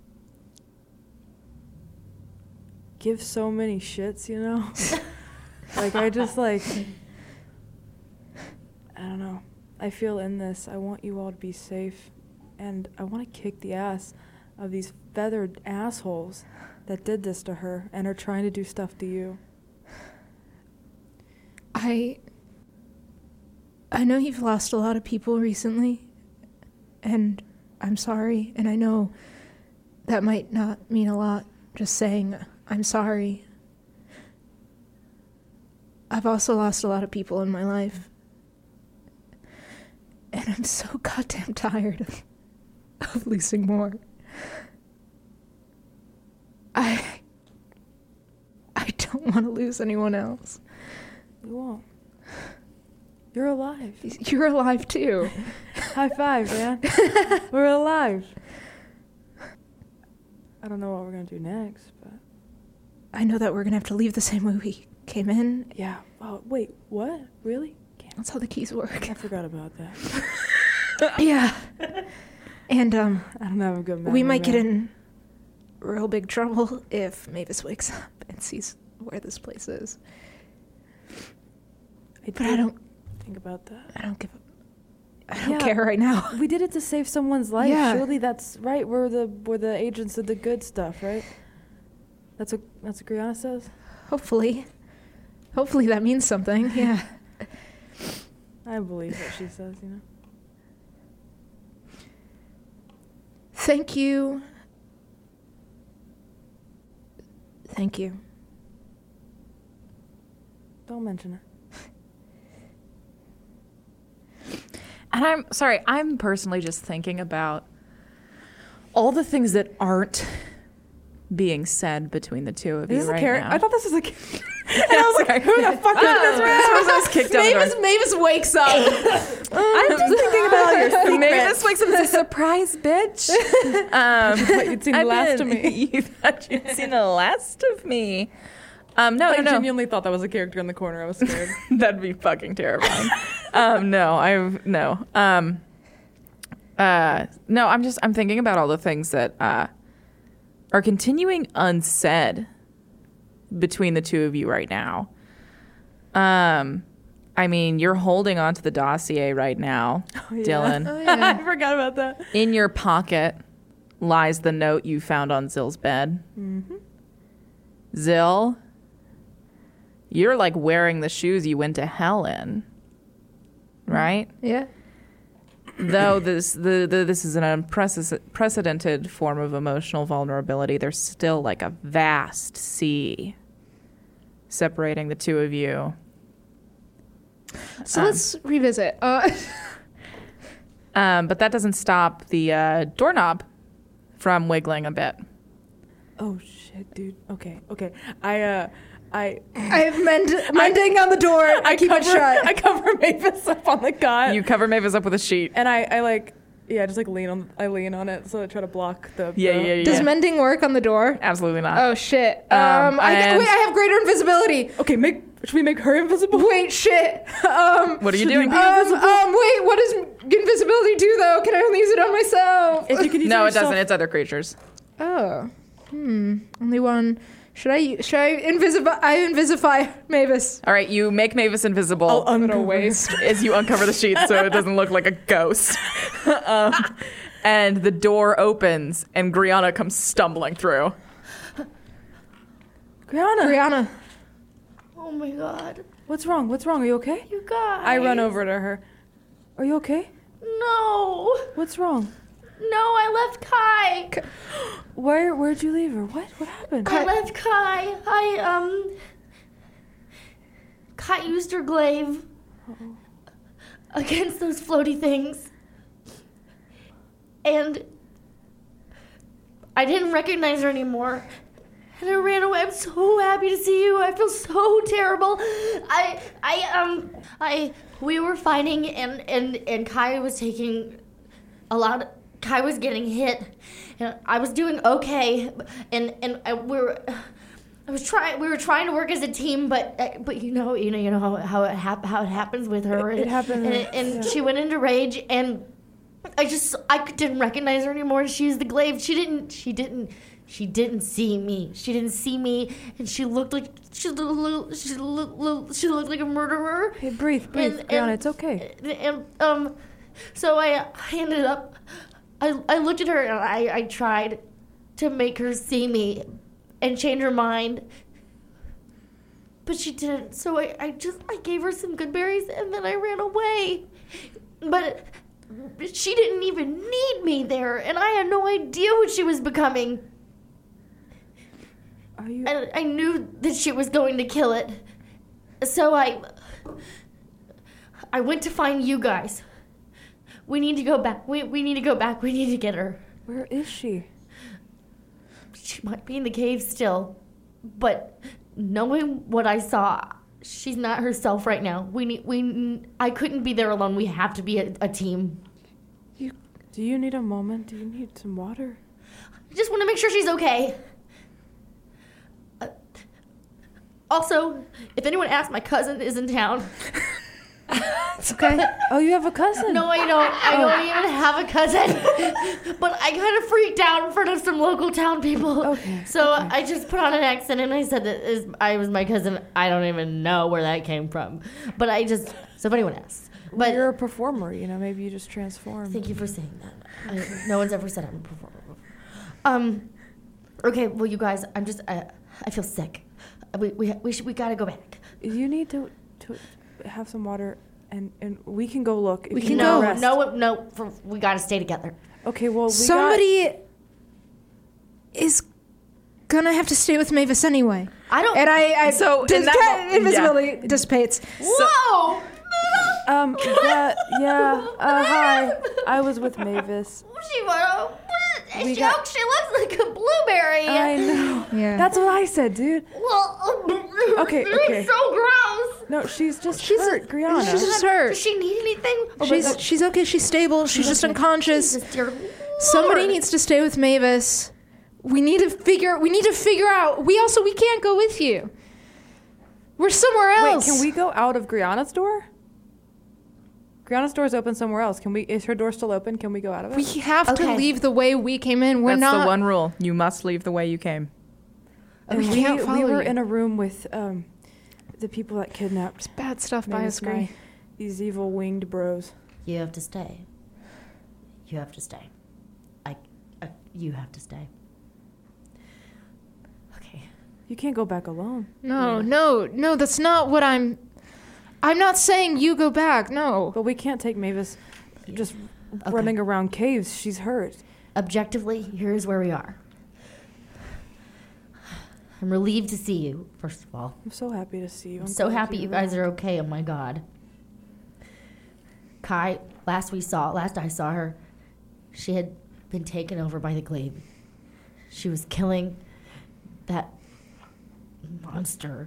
give so many shits, you know? Like I just like, I don't know. I feel in this, I want you all to be safe, and I want to kick the ass of these feathered assholes that did this to her and are trying to do stuff to you. I I know you've lost a lot of people recently, and I'm sorry, and I know that might not mean a lot, just saying I'm sorry. I've also lost a lot of people in my life, and I'm so goddamn tired of, of losing more. I I don't want to lose anyone else. You won't. You're alive. You're alive too. High five, man. We're alive. I don't know what we're going to do next, but... I know that we're gonna have to leave the same way we came in. Yeah. Oh, wait, what? Really? Can't. That's how the keys work. I forgot about that. Yeah. And um, I don't have a good memory. we might get man. in real big trouble if Mavis wakes up and sees where this place is. I But I did don't. think about that. I don't give. A, I don't Yeah. care right now. We did it to save someone's life. Yeah. Surely that's right. We're the we're the agents of the good stuff, right? That's what that's what Griana says. Hopefully, hopefully that means something. Yeah. I believe what she says. You know. Thank you. Thank you. Don't mention it. And I'm sorry, I'm personally just thinking about all the things that aren't being said between the two of Is you this right a character? now. I thought this was a character. And I was like, who the fuck is this? I was kicked down the Mavis, door. Mavis wakes up. I'm just thinking about all your secrets. Mavis wakes up and says, "Surprise, bitch!" Um, You thought you'd seen the I last didn't. of me. You thought you'd seen the last of me. Um, no, I no, no. genuinely thought that was a character in the corner. I was scared. That'd be fucking terrifying. um, no, I've no. Um, uh, no, I'm just I'm thinking about all the things that uh, are continuing unsaid between the two of you right now. Um, I mean, you're holding on to the dossier right now, yeah. Dylan. Oh, yeah. I forgot about that. In your pocket lies the note you found on Zill's bed. Mm-hmm. Zill you're like wearing the shoes you went to hell in, right? Yeah. Though this the, the this is an unprecedented form of emotional vulnerability, there's still like a vast sea separating the two of you. So Um, let's revisit. Uh, Um, but that doesn't stop the uh, doorknob from wiggling a bit. Oh shit, dude. Okay, okay. I uh, I I have mend- mending on the door. I, I keep cover it shut. I cover Mavis up on the cot, You cover Mavis up with a sheet. and I I like yeah, just like lean on I lean on it so I try to block the Yeah, the- yeah, yeah. Does mending work on the door? Absolutely not. Oh shit. Um, Um, I and- wait. I have greater invisibility. Okay, make should we make her invisible? Wait, shit. Um, What are you Should doing? you be um, invisible? um, wait. What does invisibility do though? Can I only use it on myself? If you can use no, it yourself- doesn't. It's other creatures. Oh. Hmm. Only one. Should I? Should I invisify? I invisify Mavis. All right, you make Mavis invisible I'll uncover. waste. as you uncover the sheet so it doesn't look like a ghost. um, and the door opens and Griana comes stumbling through. Brianna, Brianna. Oh my god. what's wrong? What's wrong? Are you okay? You guys. I run over to her. Are you okay? No. What's wrong? No, I left Kai. Where where'd you leave her? What what happened? I left Kai. I, um. Kai used her glaive against those floaty things. And I didn't recognize her anymore. And I ran away. I'm so happy to see you. I feel so terrible. I, I, um, I, we were fighting and, and, and Kai was taking a lot, Kai was getting hit. And I was doing okay. And, and I, we were, I was trying, we were trying to work as a team, but, uh, but you know, you know, you know how, how it hap- how it happens with her. It- it happens, And, it- and yeah. she went into rage and I just, I didn't recognize her anymore. She used the glaive. She didn't, she didn't, She didn't see me. She didn't see me, and she looked like she looked, she looked, she looked like a murderer. Hey, breathe, breathe, And- Brianna. and- It's okay. And um, so I, I ended up, I, I looked at her and I, I tried to make her see me, and change her mind. But she didn't. So I, I just, I gave her some good berries, and then I ran away. But she didn't even need me there, and I had no idea what she was becoming. Are you? And I knew that she was going to kill it. So I I went to find you guys. We need to go back. We we need to go back. We need to get her. Where is she? She might be in the cave still. But knowing what I saw, she's not herself right now. We need we I couldn't be there alone. We have to be a, a team. You? Do you need a moment? Do you need some water? I just want to make sure she's okay. Uh, also, if anyone asks, my cousin is in town. It's okay. Oh, you have a cousin. No, I don't. I don't even have a cousin. But I kind of freaked out in front of some local town people. Okay, So okay. I just put on an accent and I said that is, I was my cousin. I don't even know where that came from. But I just, so if anyone asks. But But you're a performer. You know, maybe you just transform. thank you for saying that. I, no one's ever said I'm a performer. Um, okay, well, you guys, I'm just, I, I feel sick. We, we, we, should, we gotta go back. You need to to have some water, and and we can go look. If We you can need go. rest. No, no, for, we gotta stay together. Okay, well, we Somebody is gonna have to stay with Mavis anyway. I don't. And I, I So, in dis- that mo- invisibility dissipates. Whoa! Got, um. Yeah. Yeah. Uh, hi. I was with Mavis. She, uh, We she, got- she looks like a blueberry. I know. Yeah. That's what I said, dude. Well, Okay, it's okay. so gross. No, she's just She's hurt, Griana. she's just hurt. Does she need anything? Oh, She's but- she's okay. She's stable. She's just unconscious. Jesus, dear Somebody Lord. needs to stay with Mavis. We need to figure. We need to figure out. We also we can't go with you. We're somewhere Wait, else. can we go out of Griana's door? Griana's door is open somewhere else. Can we? Is her door still open? Can we go out of it? We have to Okay. leave the way we came in. We're That's not. the one rule. You must leave the way you came. And we we, can't we follow were you. in a room with um, the people that kidnapped Bad stuff by a Mavis and I, screen. these evil winged bros. You have to stay. You have to stay. I, I you have to stay. Okay. You can't go back alone. No, no, no, that's not what I'm... I'm not saying you go back, no. But we can't take Mavis just Okay. running around caves. She's hurt. Objectively, here's where we are. I'm relieved to see you, first of all. I'm so happy to see you. I'm so glad happy you're you guys around. are okay. Oh my god. Kai, last we saw, last I saw her, she had been taken over by the glaive. She was killing that monster.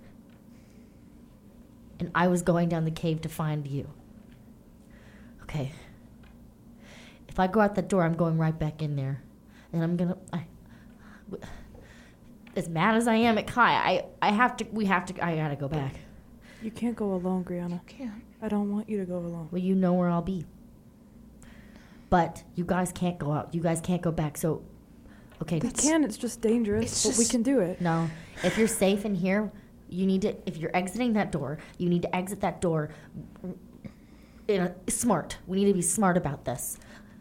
And I was going down the cave to find you. Okay. If I go out that door, I'm going right back in there. And I'm gonna... I, as mad as I am at Kai, I, I have to... We have to... I gotta go back. You can't go alone, Brianna. Can't. I don't want you to go alone. Well, you know where I'll be. But you guys can't go out. You guys can't go back. So, okay. We can. It's just dangerous, It's but we just- can do it. No. If you're safe in here, you need to... If you're exiting that door, you need to exit that door in a, smart. We need to be smart about this.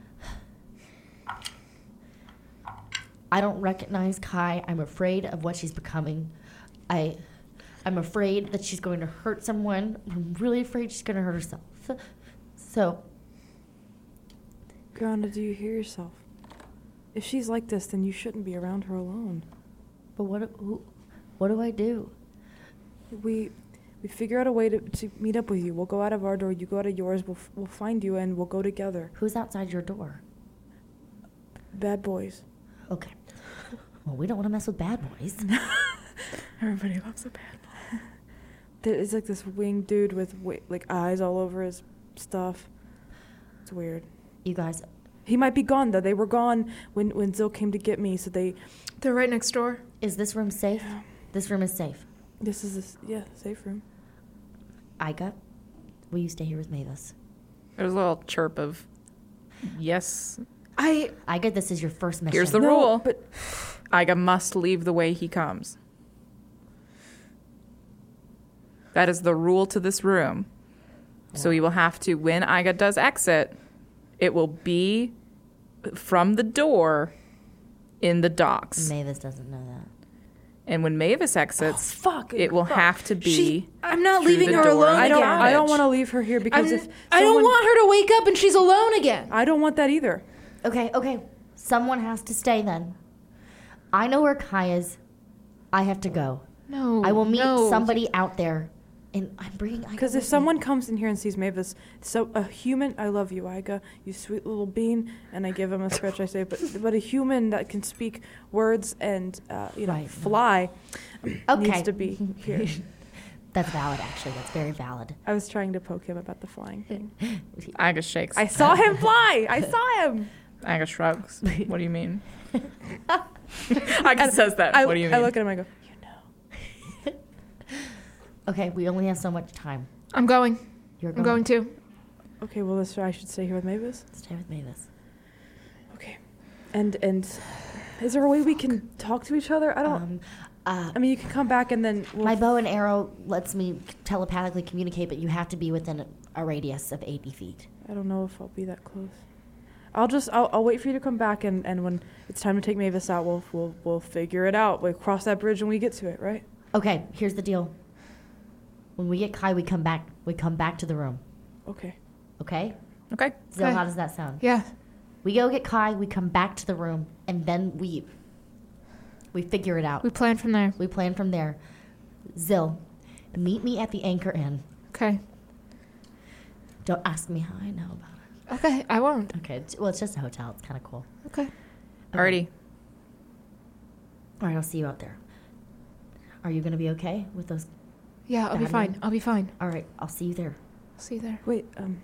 I don't recognize Kai. I'm afraid of what she's becoming. I... I'm afraid that she's going to hurt someone. I'm really afraid she's going to hurt herself. So... Brianna, do you hear yourself? If she's like this, then you shouldn't be around her alone. But what who, what do I do? We we figure out a way to, to meet up with you. We'll go out of our door, you go out of yours, we'll, f- we'll find you, and we'll go together. Who's outside your door? Bad boys. Okay. Well, we don't want to mess with bad boys. Everybody loves a bad boy. There's like this winged dude with wi- like eyes all over his stuff. It's weird. You guys, He might be gone though. They were gone when when Zil came to get me. So they. They're right next door. is this room safe? Yeah. This room is safe. This is this yeah safe room. Iga, will you stay here with Mavis? There's a little chirp of yes. I... Iga, this is your first mission. Here's the No, rule. but Iga must leave the way he comes. That is the rule to this room. So he will have to, when Iga does exit, it will be from the door in the docks. Mavis doesn't know that. And when Mavis exits, fuck it will fuck. have to be. She, I'm not through leaving the her door alone in I the don't. again. I don't cottage. want to leave her here because I'm- if I don't someone- want her to wake up and she's alone again. I don't want that either. Okay, okay. Someone has to stay then. I know where Kai is. I have to go. No. I will meet no. somebody out there. And I'm bringing Iga Because if with me. someone comes in here and sees Mavis, so a human, I love you, Iga, you sweet little bean, and I give him a scratch. I say, but but a human that can speak words and uh, you know Right. fly Okay. needs to be here. That's valid, actually. That's very valid. I was trying to poke him about the flying thing. Iga shakes. I saw him fly. I saw him. Iga shrugs. What do you mean? Iga says that. I, what do you mean? I look at him. I go, you know. Okay, we only have so much time. I'm going. You're I'm going to. Okay, well, this I should stay here with Mavis. Stay with Mavis. Okay, and and is there a way we can talk to each other? I don't. Um, uh, I mean, you can come back and then we'll my bow and arrow lets me telepathically communicate, but you have to be within a, a radius of eighty feet. I don't know if I'll be that close. I'll just I'll, I'll wait for you to come back and, and when it's time to take Mavis out, we'll we'll we'll figure it out. We'll cross that bridge when we get to it, right? Okay, here's the deal. When we get Kai, we come back. We come back to the room. Okay. Okay? Okay. Zil, Okay. how does that sound? Yeah. We go get Kai. We come back to the room, and then we we figure it out. We plan from there. We plan from there. Zil, meet me at the Anchor Inn. Okay. Don't ask me how I know about it. Okay, I won't. Okay, it's- well, it's just a hotel. It's kind of cool. Okay. Okay. Alrighty. All right, I'll see you out there. Are you going to be okay with those? Yeah, I'll be Bad fine. man. I'll be fine. All right, I'll see you there. See you there. Wait. Um.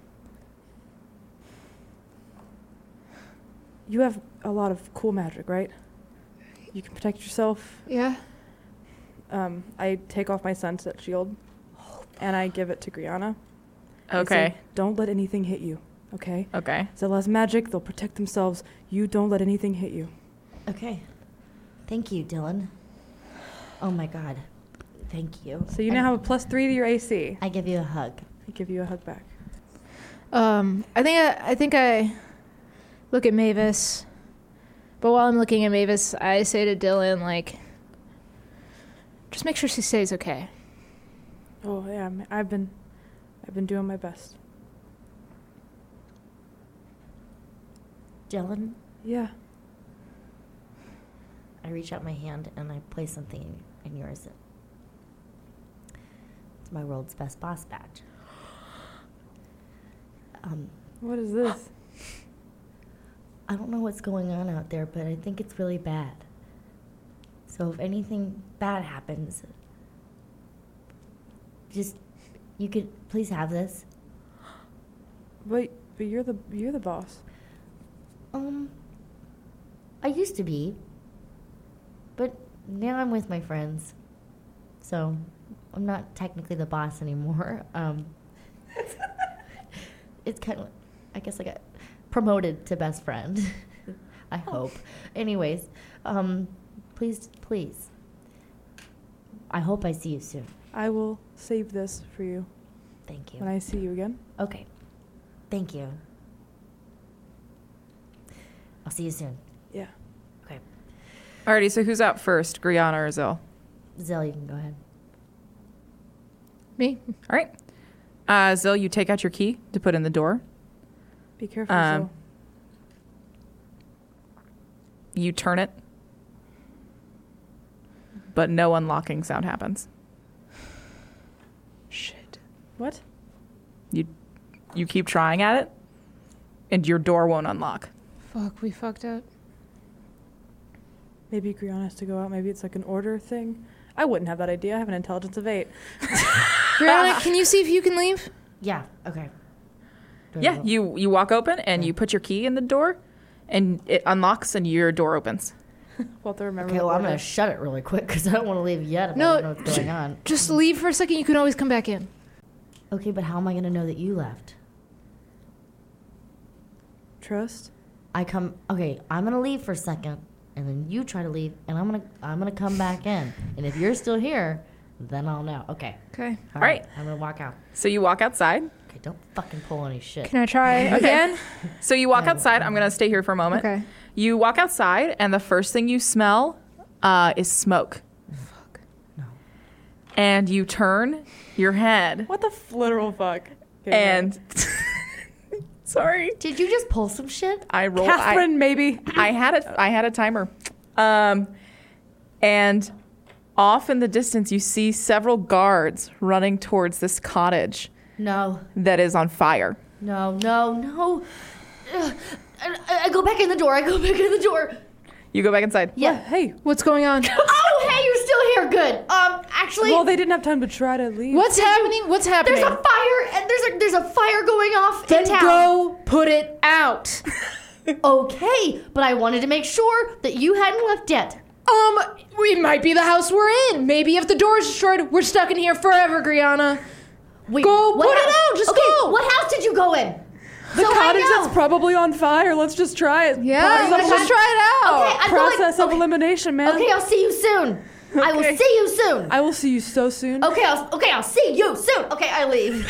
You have a lot of cool magic, right? You can protect yourself. Yeah. Um. I take off my sunset shield, and I give it to Griana. I say, Okay. don't let anything hit you. Okay. Okay. Zil has magic. They'll protect themselves. You don't let anything hit you. Okay. Thank you, Dylan. Oh my God. Thank you. So you And now have a plus three to your A C. I give you a hug. I give you a hug back. Um, I think I, I think I look at Mavis, but while I'm looking at Mavis, I say to Dylan, like, Just make sure she stays okay. Oh yeah, I'm- I've been, I've been doing my best. Dylan, Yeah. I reach out my hand and I place something in yours. It's my world's best boss badge. Um, What is this? I don't know what's going on out there, but I think it's really bad. So if anything bad happens, just you could please have this. Wait, but you're the you're the boss. Um, I used to be, but now I'm with my friends, so I'm not technically the boss anymore. Um, it's kind of, I guess I got promoted to best friend. I hope. Anyways, um, please, please. I hope I see you soon. I will save this for you Thank you. when I see you again. Okay. Thank you. I'll see you soon. Yeah. Okay. Alrighty, so who's out first, Griana or Zill? Zell, you can go ahead. Me? All right. Uh, Zill, you take out your key to put in the door. Be careful. Um, Zoe. You turn it, but no unlocking sound happens. Shit. What? You you keep trying at it, and your door won't unlock. Fuck, we fucked up. Maybe Griana has to go out. Maybe it's like an order thing. I wouldn't have that idea. I have an intelligence of eight. Brianna, can you see if you can leave? Yeah, okay. Do I Yeah, go- you you walk open and you put your key in the door, and it unlocks and your door opens. Well, to remember. Okay, the well, I'm order. going to shut it really quick because I don't want to leave yet if No, I don't know what's going on. Just leave for a second. You can always come back in. Okay, but how am I going to know that you left? Trust. I come, okay, I'm going to leave for a second, and then you try to leave, and I'm going to I'm gonna come back in. And if you're still here, then I'll know. Okay. Okay. All right. I'm going to walk out. So you walk outside. Okay, don't fucking pull any shit. Can I try again? So you walk outside. I'm gonna stay here for a moment. Okay. You walk outside, and the first thing you smell uh, is smoke. Fuck. And you turn your head, What the f- literal fuck? Okay, and sorry, Did you just pull some shit? I rolled. Catherine, maybe. I, I had a I had a timer, um, and off in the distance you see several guards running towards this cottage No, that is on fire. no, no, no. Ugh. I, I go back in the door. I go back in the door. You go back inside. Yeah. Hey. What's going on? Oh, hey, you're still here. Good. Um, actually, Well, they didn't have time to try to leave. What's happening? What's happening? there's a fire, and there's a there's a fire going off Then in town. go put it out. Okay, but I wanted to make sure that you hadn't left yet. Um, it might be the house we're in. Maybe if the door's destroyed, we're stuck in here forever, Griana. Wait, Go what put it hou- out, just okay, go. What house did you go in? The So I cottage know. that's probably on fire. Let's just try it. Yeah, Process let's of- just try it out. Okay, I feel like- Process of okay. elimination, man. Okay, I'll see you soon. I will Okay. see you soon. I will see you so soon. Okay, I'll okay, I'll see you soon. Okay, I leave.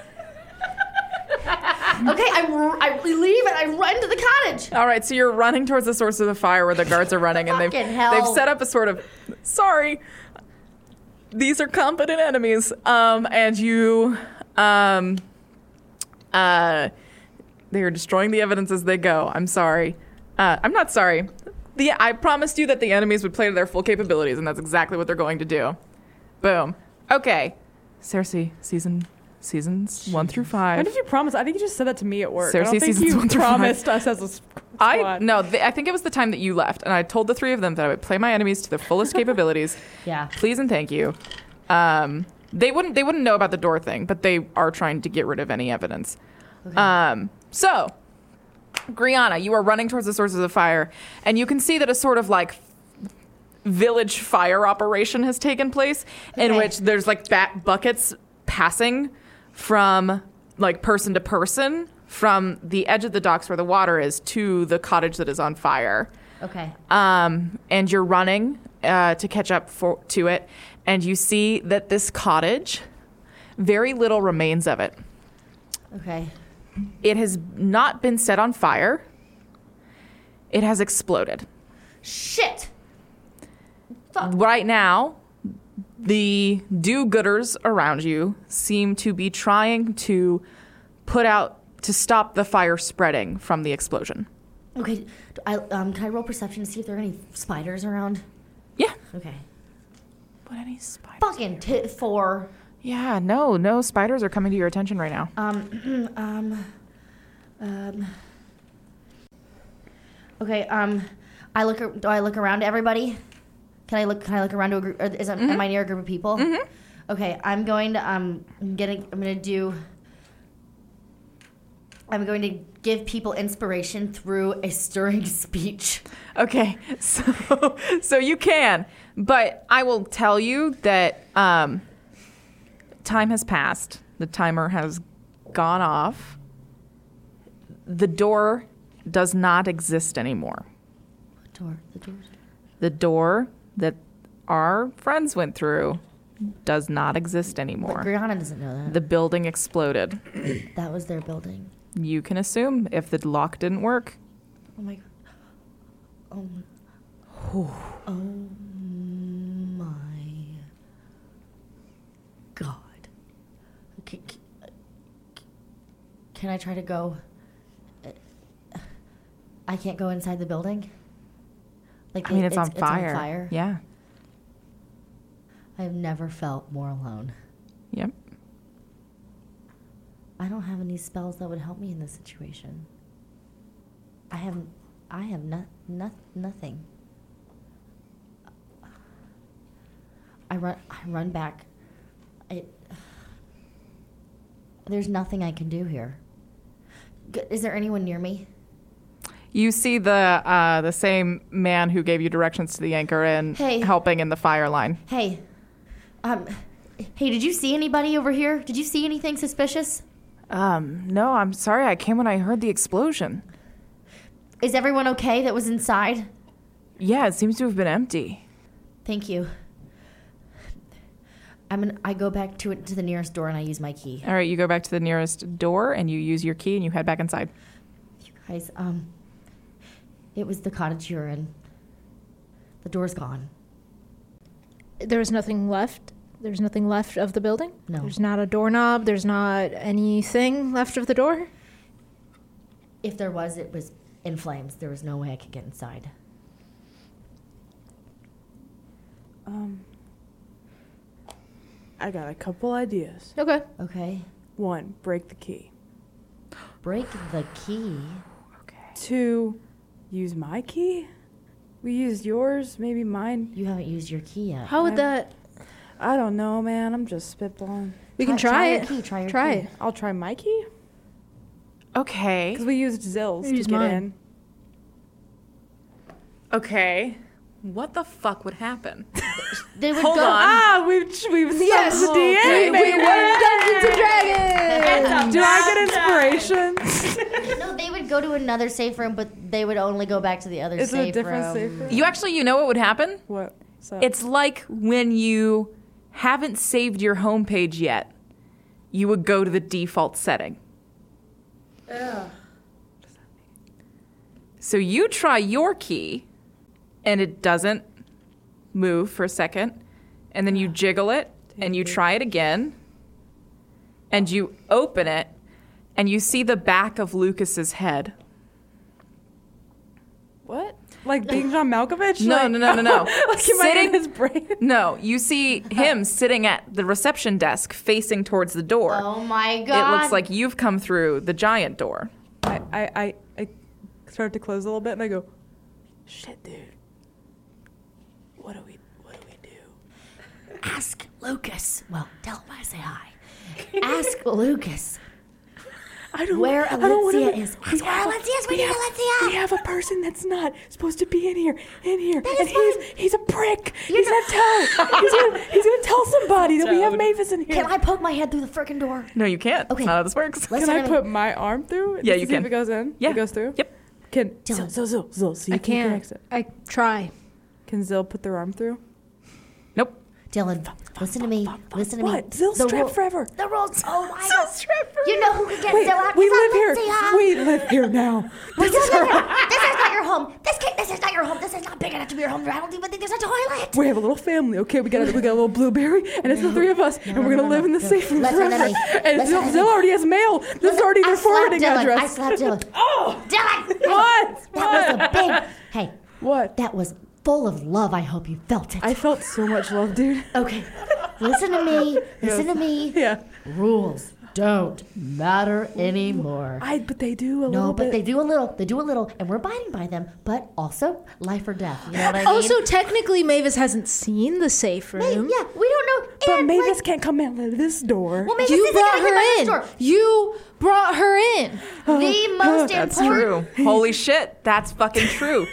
Okay, I, r- I leave and I run to the cottage. All right, so you're running towards the source of the fire where the guards are running, and they've Fucking hell. they've set up a sort of sorry. These are competent enemies, um, and you, um, uh, they are destroying the evidence as they go. I'm sorry. Uh, I'm not sorry. The I promised you that the enemies would play to their full capabilities, and that's exactly what they're going to do. Boom. Okay, Cersei, season seasons one through When five. did you promise? I think you just said that to me at work. I Cersei don't think seasons you one through five. promised us as a s- I squad. no, th- I think it was the time that you left, and I told the three of them that I would play my enemies to their fullest capabilities. Yeah. Please and thank you. Um, they wouldn't they wouldn't know about the door thing, but they are trying to get rid of any evidence. Um, so, Griana, you are running towards the source of the fire, and you can see that a sort of like village fire operation has taken place, in Okay. which there's like bat buckets passing from like person to person from the edge of the docks where the water is to the cottage that is on fire. Okay. Um, and you're running uh, to catch up for, to it, and you see that this cottage, very little remains of it. Okay. It has not been set on fire. It has exploded. Shit. Fuck. Right now, The do-gooders around you seem to be trying to put out, to stop the fire spreading from the explosion. Okay, I, um, can I roll perception to see if there are any spiders around? Yeah. Okay. But any spiders? Fucking tit four. Yeah, no, no spiders are coming to your attention right now. Um, um, um. Okay, um, I look, do I look around to everybody? Can I look, can I look around to a group, or is, mm-hmm. am I near a group of people? Mm-hmm. Okay, I'm going to, um, I'm getting, I'm gonna do, I'm going to give people inspiration through a stirring speech. Okay, so so you can, but I will tell you that um, time has passed. The timer has gone off. The door does not exist anymore. What door? The door? The door that our friends went through does not exist anymore. But Brianna doesn't know that. The building exploded. That was their building. You can assume if the lock didn't work. Oh my god. Oh my. Oh my god. Can, can I try to go? I can't go inside the building? Like I mean, it- it's, on fire. It's on fire. Yeah. I've never felt more alone. Yep. I don't have any spells that would help me in this situation. I have, I have no, no, nothing. I run, I run back. I, there's nothing I can do here. G- Is there anyone near me? You see the uh, the same man who gave you directions to the anchor and Hey. helping in the fire line. Hey, um, hey, did you see anybody over here? Did you see anything suspicious? Um, no, I'm sorry. I came when I heard the explosion. Is everyone okay that was inside? Yeah, it seems to have been empty. Thank you. I'm gonna, I go back to it to the nearest door and I use my key. All right, you go back to the nearest door and you use your key and you head back inside. You guys, um, it was the cottage you're in. The door's gone. There's nothing left. There's nothing left of the building? No. There's not a doorknob. There's not anything left of the door? If there was, it was in flames. There was no way I could get inside. Um, I got a couple ideas. Okay. Okay. One, break the key. Break the key. Two, use my key. We used yours, maybe mine. You haven't used your key yet. How would I'm- that... I don't know, man. I'm just spitballing. We can Try- try, try it. your key, try your try key. it. I'll try my key Okay. because we used Zill's Use to get mine. in. Okay. What the fuck would happen? They would Hold go. on. Ah, we've we've Yes. solved the D A. We baby. won Dungeons and Dragons! Do I get inspiration? No, they would go to another safe room, but they would only go back to the other Is it a safe different room. safe room? You actually, you know what would happen? What? So, It's like when you haven't saved your homepage yet. You would go to the default setting. So you try your key, and it doesn't move for a second, and then you jiggle it, and you try it again, and you open it, and you see the back of Lucas's head. what? Like being John Malkovich? No, like, no, no, no, no. like am I in Sitting- his brain? No, you see him sitting at the reception desk facing towards the door. Oh my It god! looks like you've come through the giant door. I, I, I, I start to close a little bit and I go, shit, dude. What do we, what do we do? Ask Lucas. Well, tell him I say hi. Ask Lucas I don't. where I don't wanna- Alicia is. Ask where Alicia is. We need have, Alicia. we have a person that's not supposed to be in here, in here, That and is he's fine. he's a prick. He's gonna tell. he's, gonna, he's gonna tell somebody that we have Mavis in here. Can I poke my head through the frickin' door? No, you can't. Okay. That's not how this works. Listen Can I to me. put my arm through? Yeah, just you to see can. If it goes in. Yeah. It goes through. Yep. Can Dylan. Zill, Zill, Zill, see I if you can can't. connect it. I try. Can Zill put their arm through? Nope. Dylan, listen to me. Listen to me. What? Zill's The trapped ru- forever. The rules. Oh my god. You know who can get Wait, Zill out? we It's not live here. Lindsay, huh? We live here now. We live here. This is not your home. This, can't, this is not your home. This is not big enough to be your home. I don't even think there's a toilet. We have a little family, okay? We got a, we got a little blueberry, and it's the three of us, and we're gonna no, live in the no. safe room Listen to forever. me. And Listen Zill, to Zill me. already has mail. This is already their I slapped forwarding Dylan. address. I slapped Dylan. Oh, Dylan! what? That was a big. Hey, What? that was full of love. I hope you felt it. I felt so much love, dude. Okay, listen to me. Listen to me. Yeah. Rules don't matter anymore. I, but they do a No, little but bit. they do a little. They do a little, and we're abiding by them. But also, life or death. You know what I mean? Also, technically, Mavis hasn't seen the safe May- room. yeah, we don't know. But and, Mavis like, can't come out of this door. well, Mavis You isn't brought gonna come out her this in. door. You brought her in. The most That's important. true. Holy shit, that's fucking true.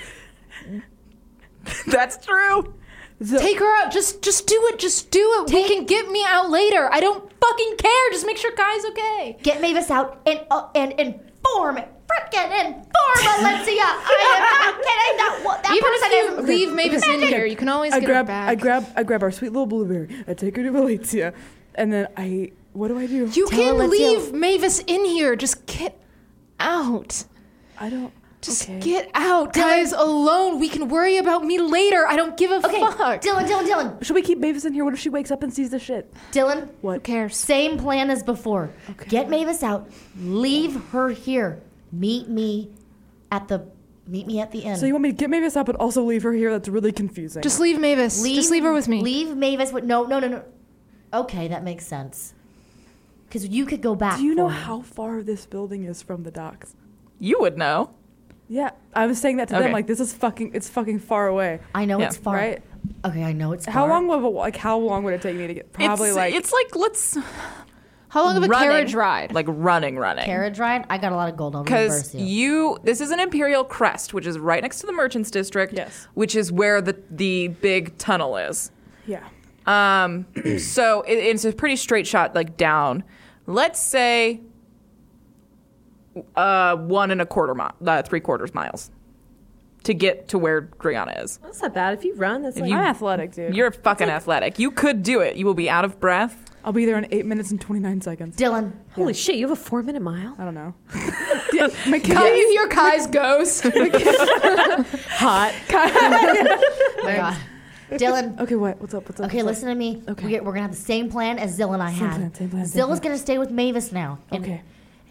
That's true. Take her out. Just, just do it. Just do it. we can get me out later. I don't fucking care. Just make sure Kai's okay. Get Mavis out and uh, and inform, frickin' inform Valencia. I am not kidding. That what that Even person if you is. leave Mavis in here, you can always I get grab, her back. I grab, I grab our sweet little blueberry. I take her to Valencia, and then I. What do I do? you Tell can Valencia- leave Mavis in here. Just get out. I don't. Just okay. get out. Kai's alone. We can worry about me later. I don't give a Okay, fuck. Dylan, Dylan, Dylan, Should we keep Mavis in here? What if she wakes up and sees the shit? Dylan. What? Who cares? Same plan as before. Okay. Get Mavis out. Leave her here. Meet me at the. Meet me at the inn. So you want me to get Mavis up but also leave her here? That's really confusing. Just leave Mavis. Just leave her with me. Leave Mavis with no, no, no, no. Okay, that makes sense. Because you could go back. Do you know for me. how far this building is from the docks? You would know. Yeah, I was saying that to Okay. them. Like, this is fucking. It's fucking far away. I know Yeah, it's far. right? Okay, I know it's far. How long would a- like how long would it take me to get? Probably it's, like it's like let's How long of a running, carriage ride? like running, running. Carriage ride? I got a lot of gold. I'll Because reimburse you. you, this is an Imperial Crest, which is right next to the Merchants District. Yes. Which is where the the big tunnel is. yeah. Um, so it, it's a pretty straight shot, like down. Let's say uh, one and a quarter mile, uh, three quarters miles, to get to where Griana is. That's not bad. If you run, that's like. I'm athletic, dude. You're fucking athletic. You could do it. You will be out of breath. I'll be there in eight minutes and twenty nine seconds. Dylan, Holy shit, you have a four minute mile? I don't know. Yeah, my kid- Kai, you hear Kai's ghost. Hot. oh my God. Dylan, Okay, what? What's up? What's up? okay, what's listen to me. Okay. We're, we're going to have the same plan as Zill and I Same had. plan, same plan, same Zill is plan. going to stay with Mavis now. up? And- Okay.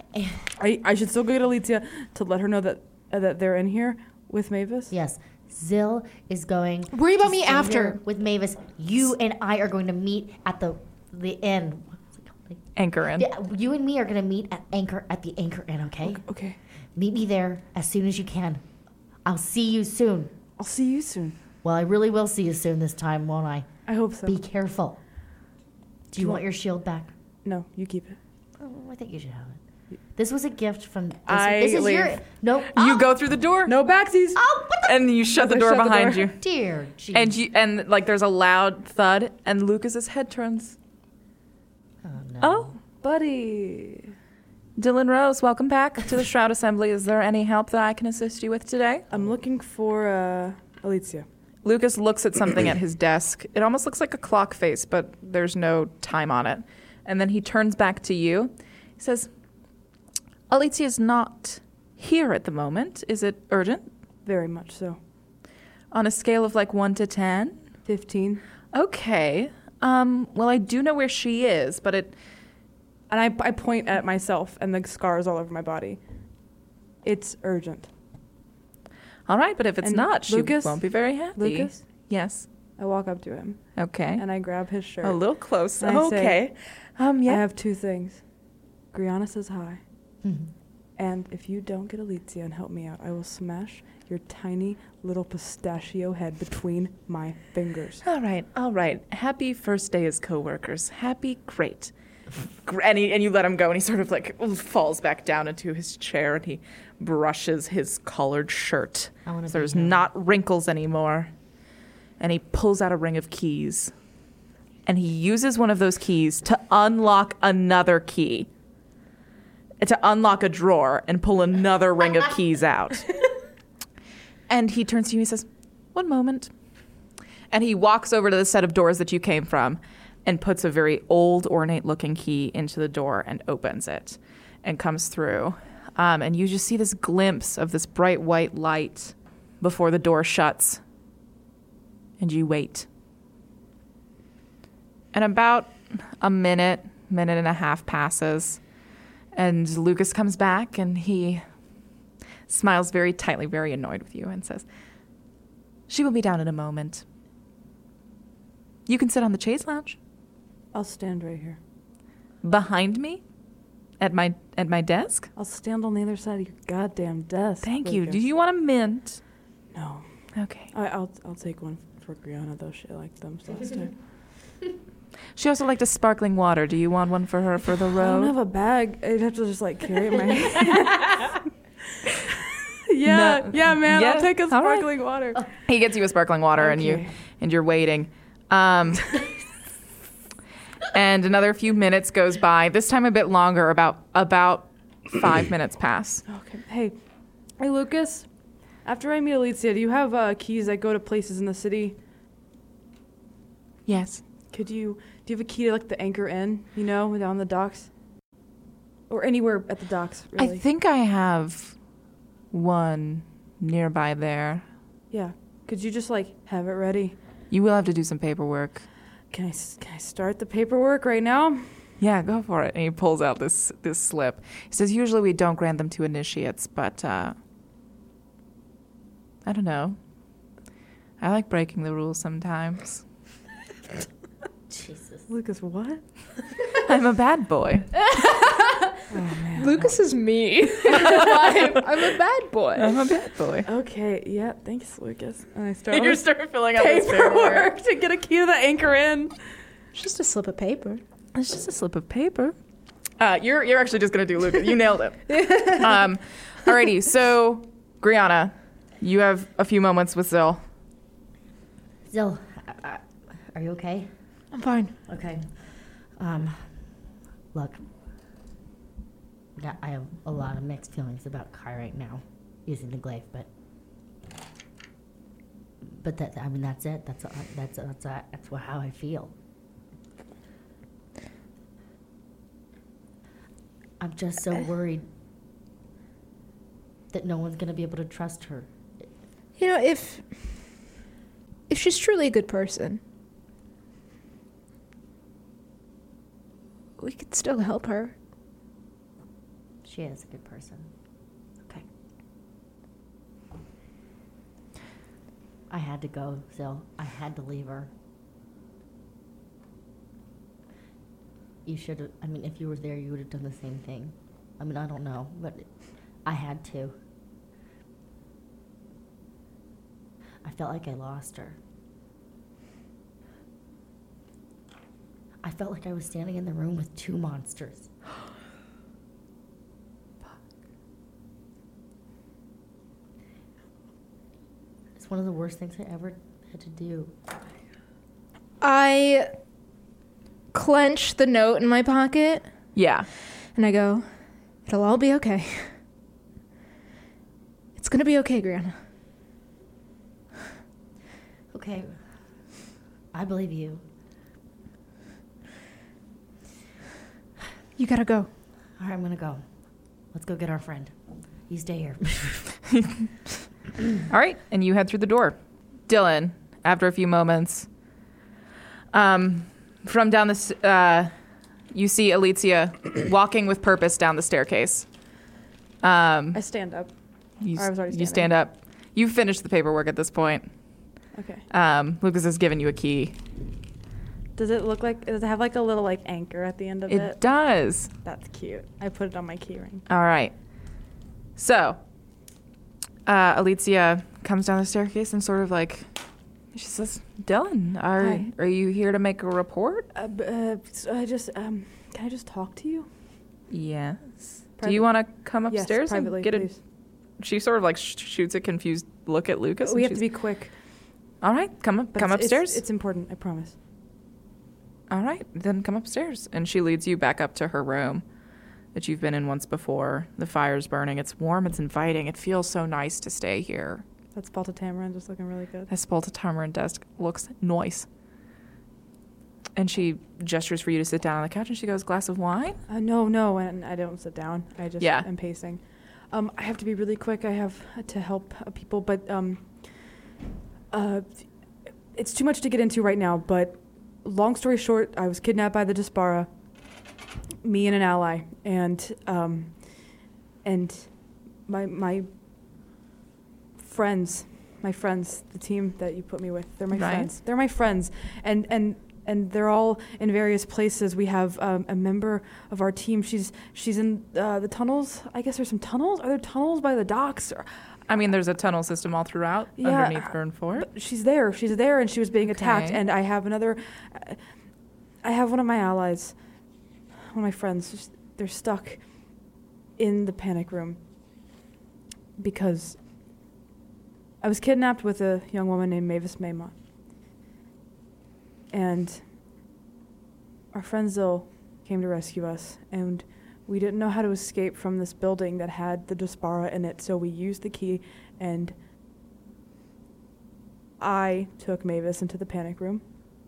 I, I should still go get Alicia to let her know that uh, that they're in here with Mavis. Yes. Zill is going. Worry about to me stay after. here with Mavis. You and I are going to meet at the the inn. What's it called? Anchor in. Yeah, you and me are going to meet at Anchor at the Anchor Inn. Okay? Okay. Meet me there as soon as you can. I'll see you soon. I'll see you soon. Well, I really will see you soon this time, won't I? I hope so. Be careful. Do you you want want- your shield back? No, you keep it. Oh, I think you should have it. This was a gift from. This, I this is your. leave. No. You oh, go through the door, No backsies. Oh, what the? and you shut the I door shut the behind door. you. Dear. Gee. And you and like there's a loud thud, and Lucas's head turns. Oh, no. Oh, Buddy. Dylan Rose, welcome back to the Shroud Assembly. Is there any help that I can assist you with today? I'm looking for uh, Alicia. Lucas looks at something at his desk. It almost looks like a clock face, but there's no time on it. And then he turns back to you. He says, Alicia is not here at the moment. Is it urgent? Very much so. On a scale of like one to ten? fifteen. Okay. Um, well, I do know where she is, but it. And I, I point at myself and the scars all over my body. It's urgent. All right, but if it's And not, she Lucas? won't be very happy. Lucas? Yes. I walk up to him Okay. and I grab his shirt. A little close. And I say, Okay. Um. I Yeah. have two things. Griana says hi. Mhm. And if you don't get Alicia and help me out, I will smash your tiny little pistachio head between my fingers. All right, all right. Happy first day as coworkers. Happy, great. Gr- And, he, and you let him go, and he sort of like falls back down into his chair, and he brushes his collared shirt. I wanna So be there's him. not wrinkles anymore. And he pulls out a ring of keys, and he uses one of those keys to unlock another key, to unlock a drawer and pull another ring of keys out. And he turns to you and he says, one moment. And he walks over to the set of doors that you came from and puts a very old, ornate-looking key into the door and opens it and comes through. Um, and you just see this glimpse of this bright white light before the door shuts. and you wait. And about a minute, minute and a half passes, and Lucas comes back, and he smiles very tightly, very annoyed with you, and says, "She will be down in a moment. You can sit on the chaise lounge I'll stand right here. behind me at my at my desk." I'll stand on the other side of your goddamn desk. Thank you. Lucas. Do you want a mint? No. Okay. I, I'll I'll take one for Brianna though. She liked them last time. She also liked a sparkling water. Do you want one for her for the I don't road? have a bag. I'd have to just like carry it in my hand. yeah, No. yeah, man. Yeah, I'll take a all right. sparkling water. He gets you a sparkling water, and you Okay. and you're waiting. Um, and another few minutes goes by. This time a bit longer. About about five minutes pass. Okay. Hey, hey, Lucas. After I meet Alicia, do you have uh, keys that go to places in the city? Yes. Could you do you have a key to like the Anchor Inn? You know, down the docks, or anywhere at the docks. Really. I think I have one nearby there. Yeah. Could you just like have it ready? You will have to do some paperwork. Can I s- can I start the paperwork right now? Yeah, go for it. And he pulls out this this slip. He says, "Usually we don't grant them to initiates, but uh, I don't know. I like breaking the rules sometimes. Jesus. Lucas, what? I'm a bad boy. Lucas is me. I'm, I'm a bad boy. I'm a bad boy." Okay, yeah, thanks, Lucas. And I start You on start filling out this paperwork. paperwork to get a key to the Anchor Inn. It's just a slip of paper. It's just a slip of paper. Uh, you're you're actually just gonna do Lucas. You nailed it. um, alrighty, so Brianna, you have a few moments with Zill. Zill, uh, uh, are you okay? I'm fine. Okay. Um, look, yeah, I have a lot of mixed feelings about Kai right now, using the glaive, but but that I mean that's it. That's uh, that's that's uh, that's wha- how I feel. I'm just so worried that no one's gonna be able to trust her. You know, if if she's truly a good person, we could still help her. She is a good person. Okay. I had to go, Zill. I had to leave her. You should have, I mean, if you were there, you would have done the same thing. I mean, I don't know, but I had to. I felt like I lost her. I felt like I was standing in the room with two monsters. It's one of the worst things I ever had to do. I clench the note in my pocket Yeah. and I go, "It'll all be okay. It's gonna be okay, Brianna." Okay. I believe you. You gotta go. All right, I'm gonna go. Let's go get our friend. You stay here. All right, and you head through the door. Dylan, after a few moments, um, from down this, uh, you see Alicia walking with purpose down the staircase. Um, I stand up. you, I was already you stand up. You've finished the paperwork at this point. Okay. Um, Lucas has given you a key. Does it look like, does it have like a little like anchor at the end of It it? does. That's cute. I put it on my key ring. All right. So, uh, Alicia comes down the staircase and sort of like, she says, "Dylan, are Hi. are you here to make a report?" Uh, b- uh, so I just, um, can I just talk to you? Yes. Do Private- you want to come upstairs yes, privately, and get please. a? She sort of like sh- shoots a confused look at Lucas. We and have to she's, be quick. All right, come up, but come it's- upstairs. It's, it's important, I promise. All right, then come upstairs. And she leads you back up to her room that you've been in once before. The fire's burning. It's warm. It's inviting. It feels so nice to stay here. That's Balta Tamarin just looking really good. That Spalta Tamarin desk looks nice. And she gestures for you to sit down on the couch, and she goes, "Glass of wine?" Uh, no, no, and I don't sit down. I just Yeah. am pacing. Um, I have to be really quick. I have to help uh, people, but um, uh, it's too much to get into right now, but long story short, I was kidnapped by the Despara, me and an ally, and um, and my my friends, my friends, the team that you put me with, they're my Right. friends. They're my friends, and and and they're all in various places. We have um, a member of our team. She's she's in uh, the tunnels. I guess there's some tunnels. Are there tunnels by the docks? Or, I mean, there's a tunnel system all throughout Yeah, underneath Burn Fort. But she's there. She's there, and she was being attacked. Okay. And I have another. Uh, I have one of my allies, one of my friends. just- They're stuck in the panic room because I was kidnapped with a young woman named Mavis Maymont, and our friend Zil came to rescue us, and we didn't know how to escape from this building that had the Despara in it, so we used the key, and I took Mavis into the panic room.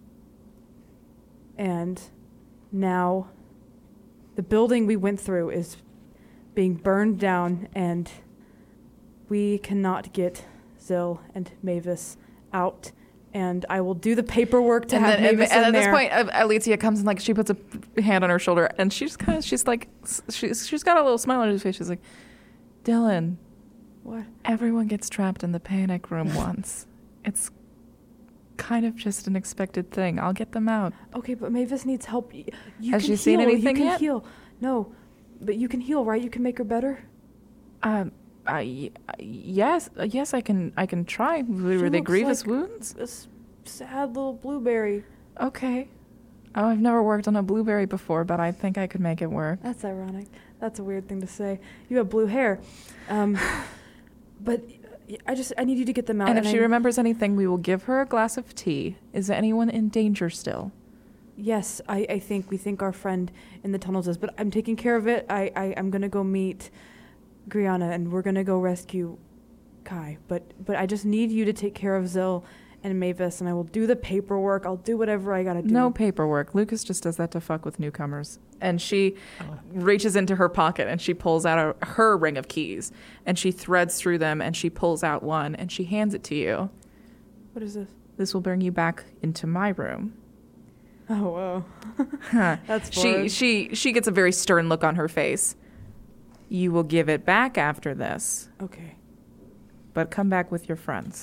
And now the building we went through is being burned down, and we cannot get Zil and Mavis out. And I will do the paperwork to And, have then, and, Mavis and in at this there. point, uh, Alicia comes and like she puts a hand on her shoulder, and she's kind of she's like s- she's she's got a little smile on her face. She's like, Dylan, What? everyone gets trapped in the panic room once. It's kind of just an expected thing. I'll get them out. Okay, but Mavis needs help. Y- You Has can she seen heal. anything You can yet? heal. No, but you can heal, right? You can make her better. Um, I yes yes I can I can try. Were She they looks grievous like wounds? a s- sad little blueberry. Okay. Oh, I've never worked on a blueberry before, but I think I could make it work. That's ironic. That's a weird thing to say. You have blue hair. Um, but y- I just, I need you to get them out. And if she I, remembers anything, we will give her a glass of tea. Is anyone in danger still? Yes, I, I think, we think our friend in the tunnels is, but I'm taking care of it. I, I, I'm going to go meet Griana, and we're going to go rescue Kai. But, but I just need you to take care of Zil and Mavis, and I will do the paperwork. I'll do whatever I got to do. No paperwork. Lucas just does that to fuck with newcomers. And she reaches into her pocket and she pulls out a, her ring of keys, and she threads through them and she pulls out one and she hands it to you. What is this? This will bring you back into my room. Oh, whoa. That's She forward. she she gets a very stern look on her face. You will give it back after this, Okay. but come back with your friends.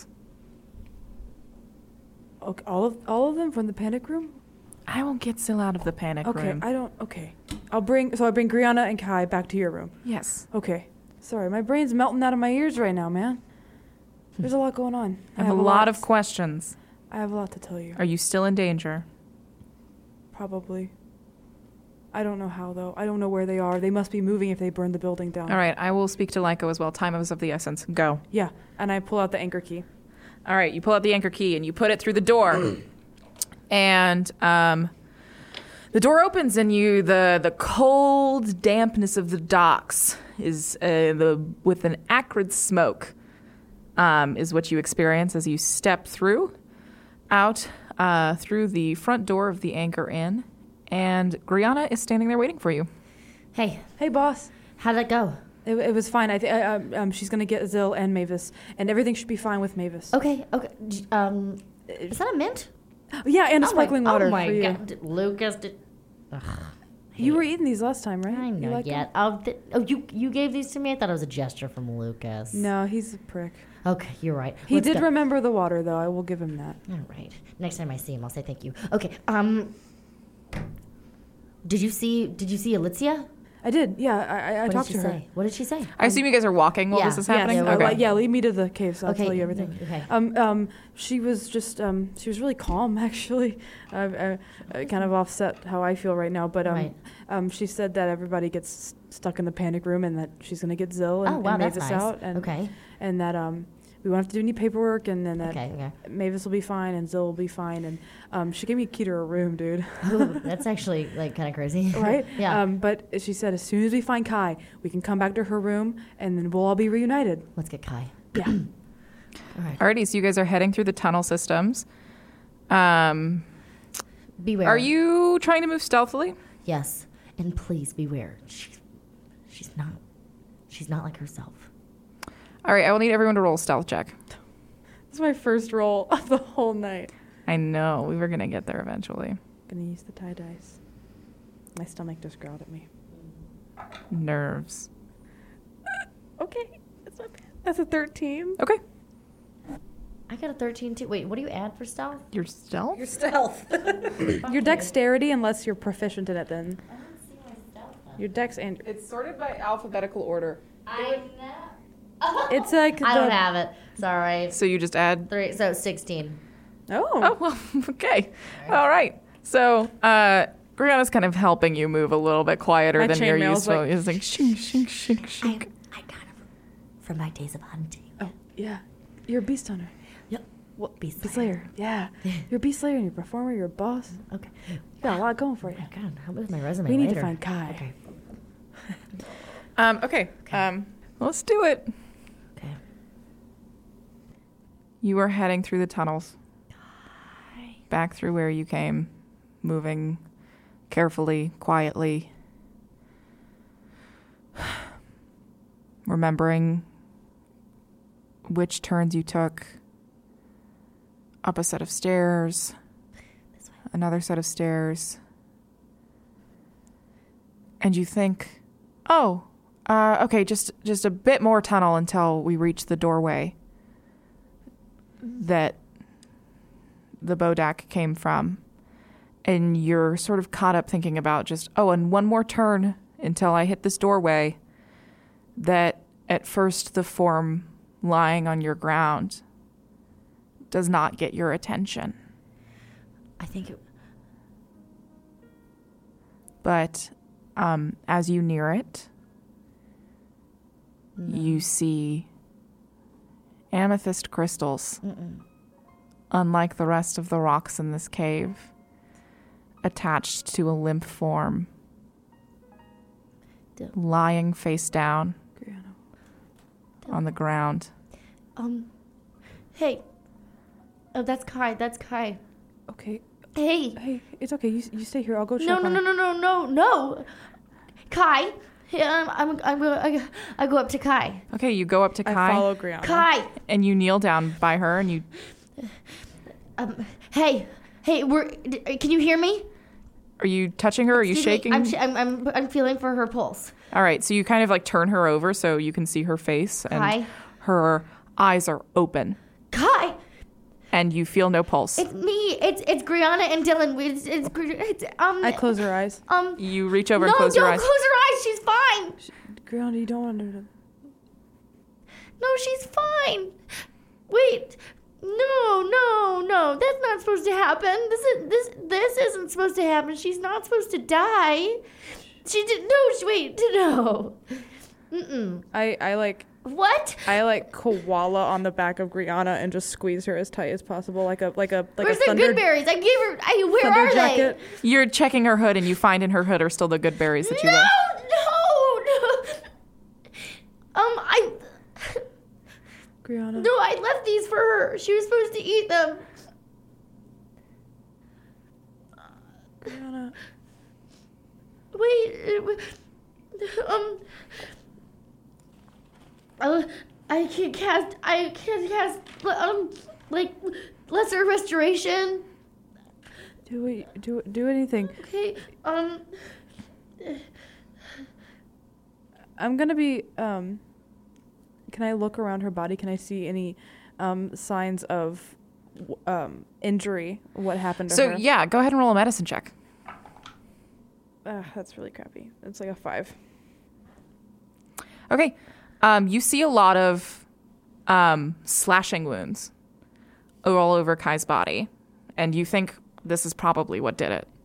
Okay. All of, all of them from the panic room? I will get Sil out of the panic Okay, room. I don't. Okay, I'll bring. So I bring Griana and Kai back to your room. yes. Okay. Sorry, my brain's melting out of my ears right now, man. There's a lot going on. I have a lot of questions. I have a lot to tell you. Are you still in danger? Probably. I don't know how though. I don't know where they are. They must be moving if they burned the building down. All right, I will speak to Lyco as well. Time is of the essence. Go. Yeah, and I pull out the anchor key. All right, you pull out the anchor key and you put it through the door, and um, the door opens, and you the the cold dampness of the docks is uh, the with an acrid smoke um, is what you experience as you step through out uh, through the front door of the Anchor Inn, and Griana is standing there waiting for you. Hey, Hey, boss. how'd it go? It, it was fine. I think um, um, she's gonna get Zil and Mavis, and everything should be fine with Mavis. Okay, okay. d- Um, is that a mint? Yeah, and a Oh my- sparkling water Oh my for you. god, did Lucas did. Ugh, You were eating these last time, right? I You know like yet. Oh, th- oh, you you gave these to me. I thought it was a gesture from Lucas. them? No, he's a prick. Okay, you're right. He Let's did go. remember the water, though. I will give him that. All right. Next time I see him, I'll say thank you. Okay. Um. Did you see? Did you see Alicia? I did. Yeah, I, I, I What talked did she to her. say? What did she say? I assume you guys are walking while yeah. this is Yes, happening. yeah, Yeah, we're well, okay. yeah, lead me to the cave, so I'll Okay, tell you everything. okay. Um, um, she was just, um, she was really calm, actually. Uh, uh, uh, kind of offset how I feel right now, but um, Right. um, she said that everybody gets stuck in the panic room, and that she's gonna get Zil and, Oh wow, and that's Mavis nice. out, and Okay. and that um, we won't have to do any paperwork, and then that Okay. Okay. Mavis will be fine, and Zil will be fine, and um, she gave me a key to her room, dude. Ooh, that's actually like kind of crazy. Right? Yeah. Um, but she said as soon as we find Kai, we can come back to her room, and then we'll all be reunited. Let's get Kai. Yeah. All right. Alrighty, so you guys are heading through the tunnel systems. Um, Beware. are you trying to move stealthily? Yes, and please beware. She's she's not she's not like herself. All right, I will need everyone to roll a stealth check. This is my first roll of the whole night. I know. We were going to get there eventually. Gonna use the tie dice. My stomach just growled at me. Nerves. Okay, that's not bad. That's a thirteen. Okay. I got a thirteen too. Wait, what do you add for stealth? Your stealth? Your stealth. Your dexterity, unless you're proficient in it, then. I don't see my stealth. Your dex and. It's sorted by alphabetical order. I know. It's like. I the- don't have it. Sorry. So you just add. Three. So sixteen. Oh. Oh, well, okay. All right. So, uh, Brianna's kind of helping you move a little bit quieter My than you're chainmail's used to. like- It's like shink, shink, shink, I, shink. I got it from my days of hunting. Oh, yeah. You're a beast hunter. Yep. What beast? Beast slayer. Yeah. You're a beast slayer and you're a performer, you're a boss. Okay. You got a lot going for you. Oh, God, how about my resume We need later? to find Kai. Okay. Um, okay. Um, let's do it. Okay. You are heading through the tunnels. Back through where you came, moving carefully, quietly. Remembering which turns you took. Up a set of stairs. Another set of stairs. And you think, oh, uh, okay, just just a bit more tunnel until we reach the doorway that the Bodak came from. And you're sort of caught up thinking about just, oh, and one more turn until I hit this doorway that at first the form lying on your ground does not get your attention. I think it. But um, as you near it, No. you see amethyst crystals, Mm-mm. unlike the rest of the rocks in this cave, attached to a limp form, Duh. lying face down Brianna. on the ground. Um. Hey. Oh, that's Kai. That's Kai. Okay. Hey. Hey, it's okay. You, you stay here. I'll go check No, no, on no, her. no, no, no, no. Kai. Hey, um, I'm, I'm, I, I go up to Kai. Okay, you go up to I Kai follow Brianna. Kai. and you kneel down by her and you Um. Hey. Hey. We're. d- Can you hear me? are you touching her? Are you Excuse me, shaking? I'm, sh- I'm. I'm. I'm feeling for her pulse. All right, so you kind of like turn her over so you can see her face and Kai. her eyes are open Kai. and you feel no pulse. It's me. It's it's Brianna and Dylan. We- It's, it's, Gri- it's um. I close her eyes. Um. You reach over No, and close don't your eyes. close her eyes. She's fine. Brianna, you don't want her to. No, she's fine. Wait. No, no, no. That's not supposed to happen. This is this this isn't supposed to happen. She's not supposed to die. She did no. She, wait. No. Mm-mm. I, I like What? I like koala on the back of Brianna and just squeeze her as tight as possible, like a like a like Where's a the thunder, good berries? I gave her. I, where thunder are jacket. You're checking her hood and you find in her hood are still the good berries they? that you No, left. no, no. Um, I. Brianna. No, I left these for her. She was supposed to eat them. Brianna. Wait. uh, Um. Uh, I can't cast. I can't cast. Um, like lesser restoration. Do it. Do do anything. Okay. Um. I'm gonna be. Um. Can I look around her body? Can I see any um, signs of w- um, injury? What happened to So her? yeah, go ahead and roll a medicine check. Ugh, that's really crappy. It's like a five. Okay. Um, you see a lot of um, slashing wounds all over Kai's body, and you think this is probably what did it.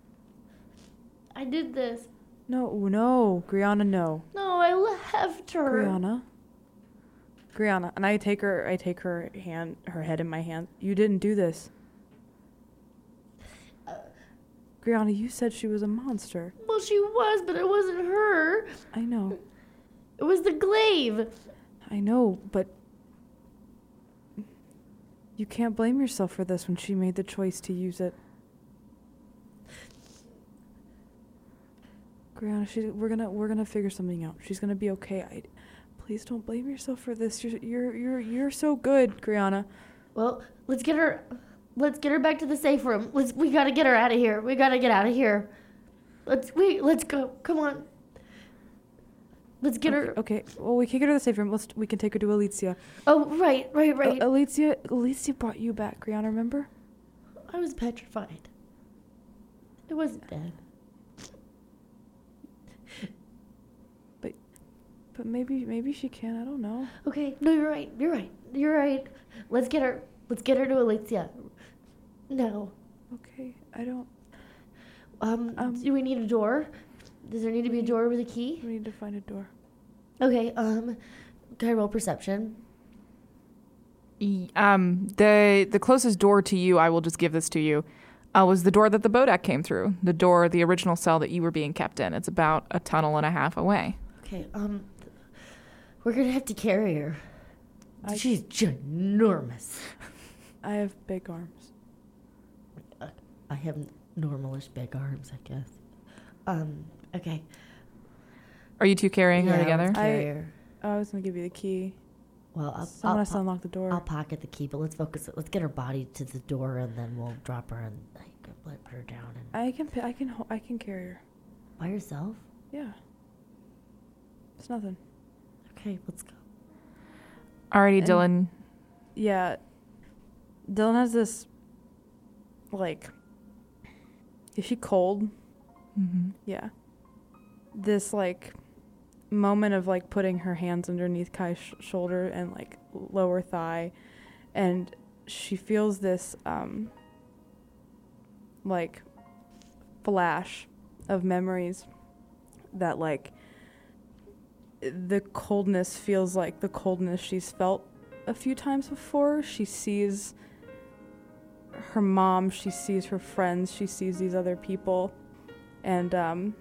I did this. No, no, Brianna, no. No, I left her. Brianna. Brianna, and I take her. I take her hand, her head in my hand. You didn't do this. Brianna, you said she was a monster. Well, she was, but it wasn't her. I know. It was the glaive. I know, but you can't blame yourself for this when she made the choice to use it. Brianna, she, we're gonna we're gonna figure something out. She's gonna be okay. I, please don't blame yourself for this. You're you're you're you're so good, Brianna. Well, let's get her. let's get her back to the safe room. Let's. We gotta get her out of here. We gotta get out of here. Let's. We. Let's go. Come on. Let's get her. Okay, well, we can get her to the safe room. Let's, we can take her to Alicia. Oh, right, right, right. Uh, Alicia, Alicia brought you back, Griana, remember? I was petrified. It wasn't dead. But but maybe maybe she can. I don't know. Okay, no, you're right. You're right. You're right. Let's get her. Let's get her to Alicia. No. Okay, I don't. Um, Um, do we need a door? Does there need to be a door with a key? We need to find a door. Okay, um, can I roll perception? Y- Um, the the closest door to you, I will just give this to you, uh, was the door that the Bodak came through. The door, the original cell that you were being kept in. It's about a tunnel and a half away. Okay, um, we're gonna have to carry her. I- She's ginormous. I have big arms. I have normalish big arms, I guess. Um, okay. Are you two carrying her Yeah, together? let's I- carry her. Oh, I was gonna give you the key. Well, I'll, Someone I'll, has to po- unlock the door. I'll pocket the key, but let's focus. Let's get her body to the door, and then we'll drop her and like, let her down. And I can pi- I can ho- I can carry her. by yourself? Yeah. It's nothing. Okay, let's go. Alrighty, And- Dylan. Yeah. Dylan has this, like, is she cold? Mm-hmm. Yeah. This, like, moment of, like, putting her hands underneath Kai's sh- shoulder and, like, lower thigh. And she feels this, um, like, flash of memories that, like, the coldness feels like the coldness she's felt a few times before. She sees her mom, she sees her friends, she sees these other people, and um,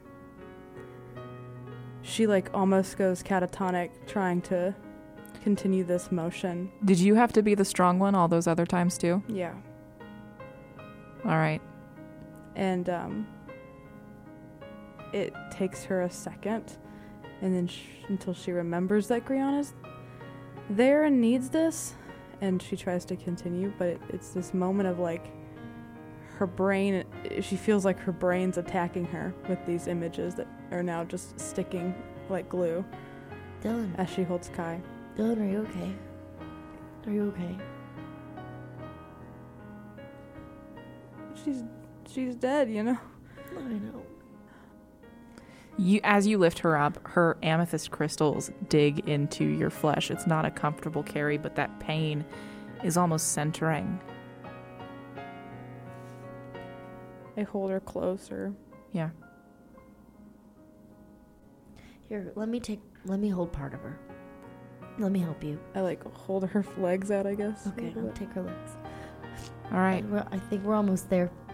she like almost goes catatonic trying to continue this motion. Did you have to be the strong one all those other times too? Yeah. All right. And um, it takes her a second, and then sh- until she remembers that Griana's there and needs this, and she tries to continue, but it, it's this moment of like her brain, she feels like her brain's attacking her with these images that are now just sticking like glue Dylan, as she holds Kai. Dylan, are you okay? Are you okay? She's she's dead, you know. I know. You, as you lift her up, her amethyst crystals dig into your flesh. It's not a comfortable carry, but that pain is almost centering. I hold her closer. Yeah. Here, let me take. Let me hold part of her. Let me help you. I like hold her legs out, I guess. Okay, I'll take her legs. All right. We're, I think we're almost there.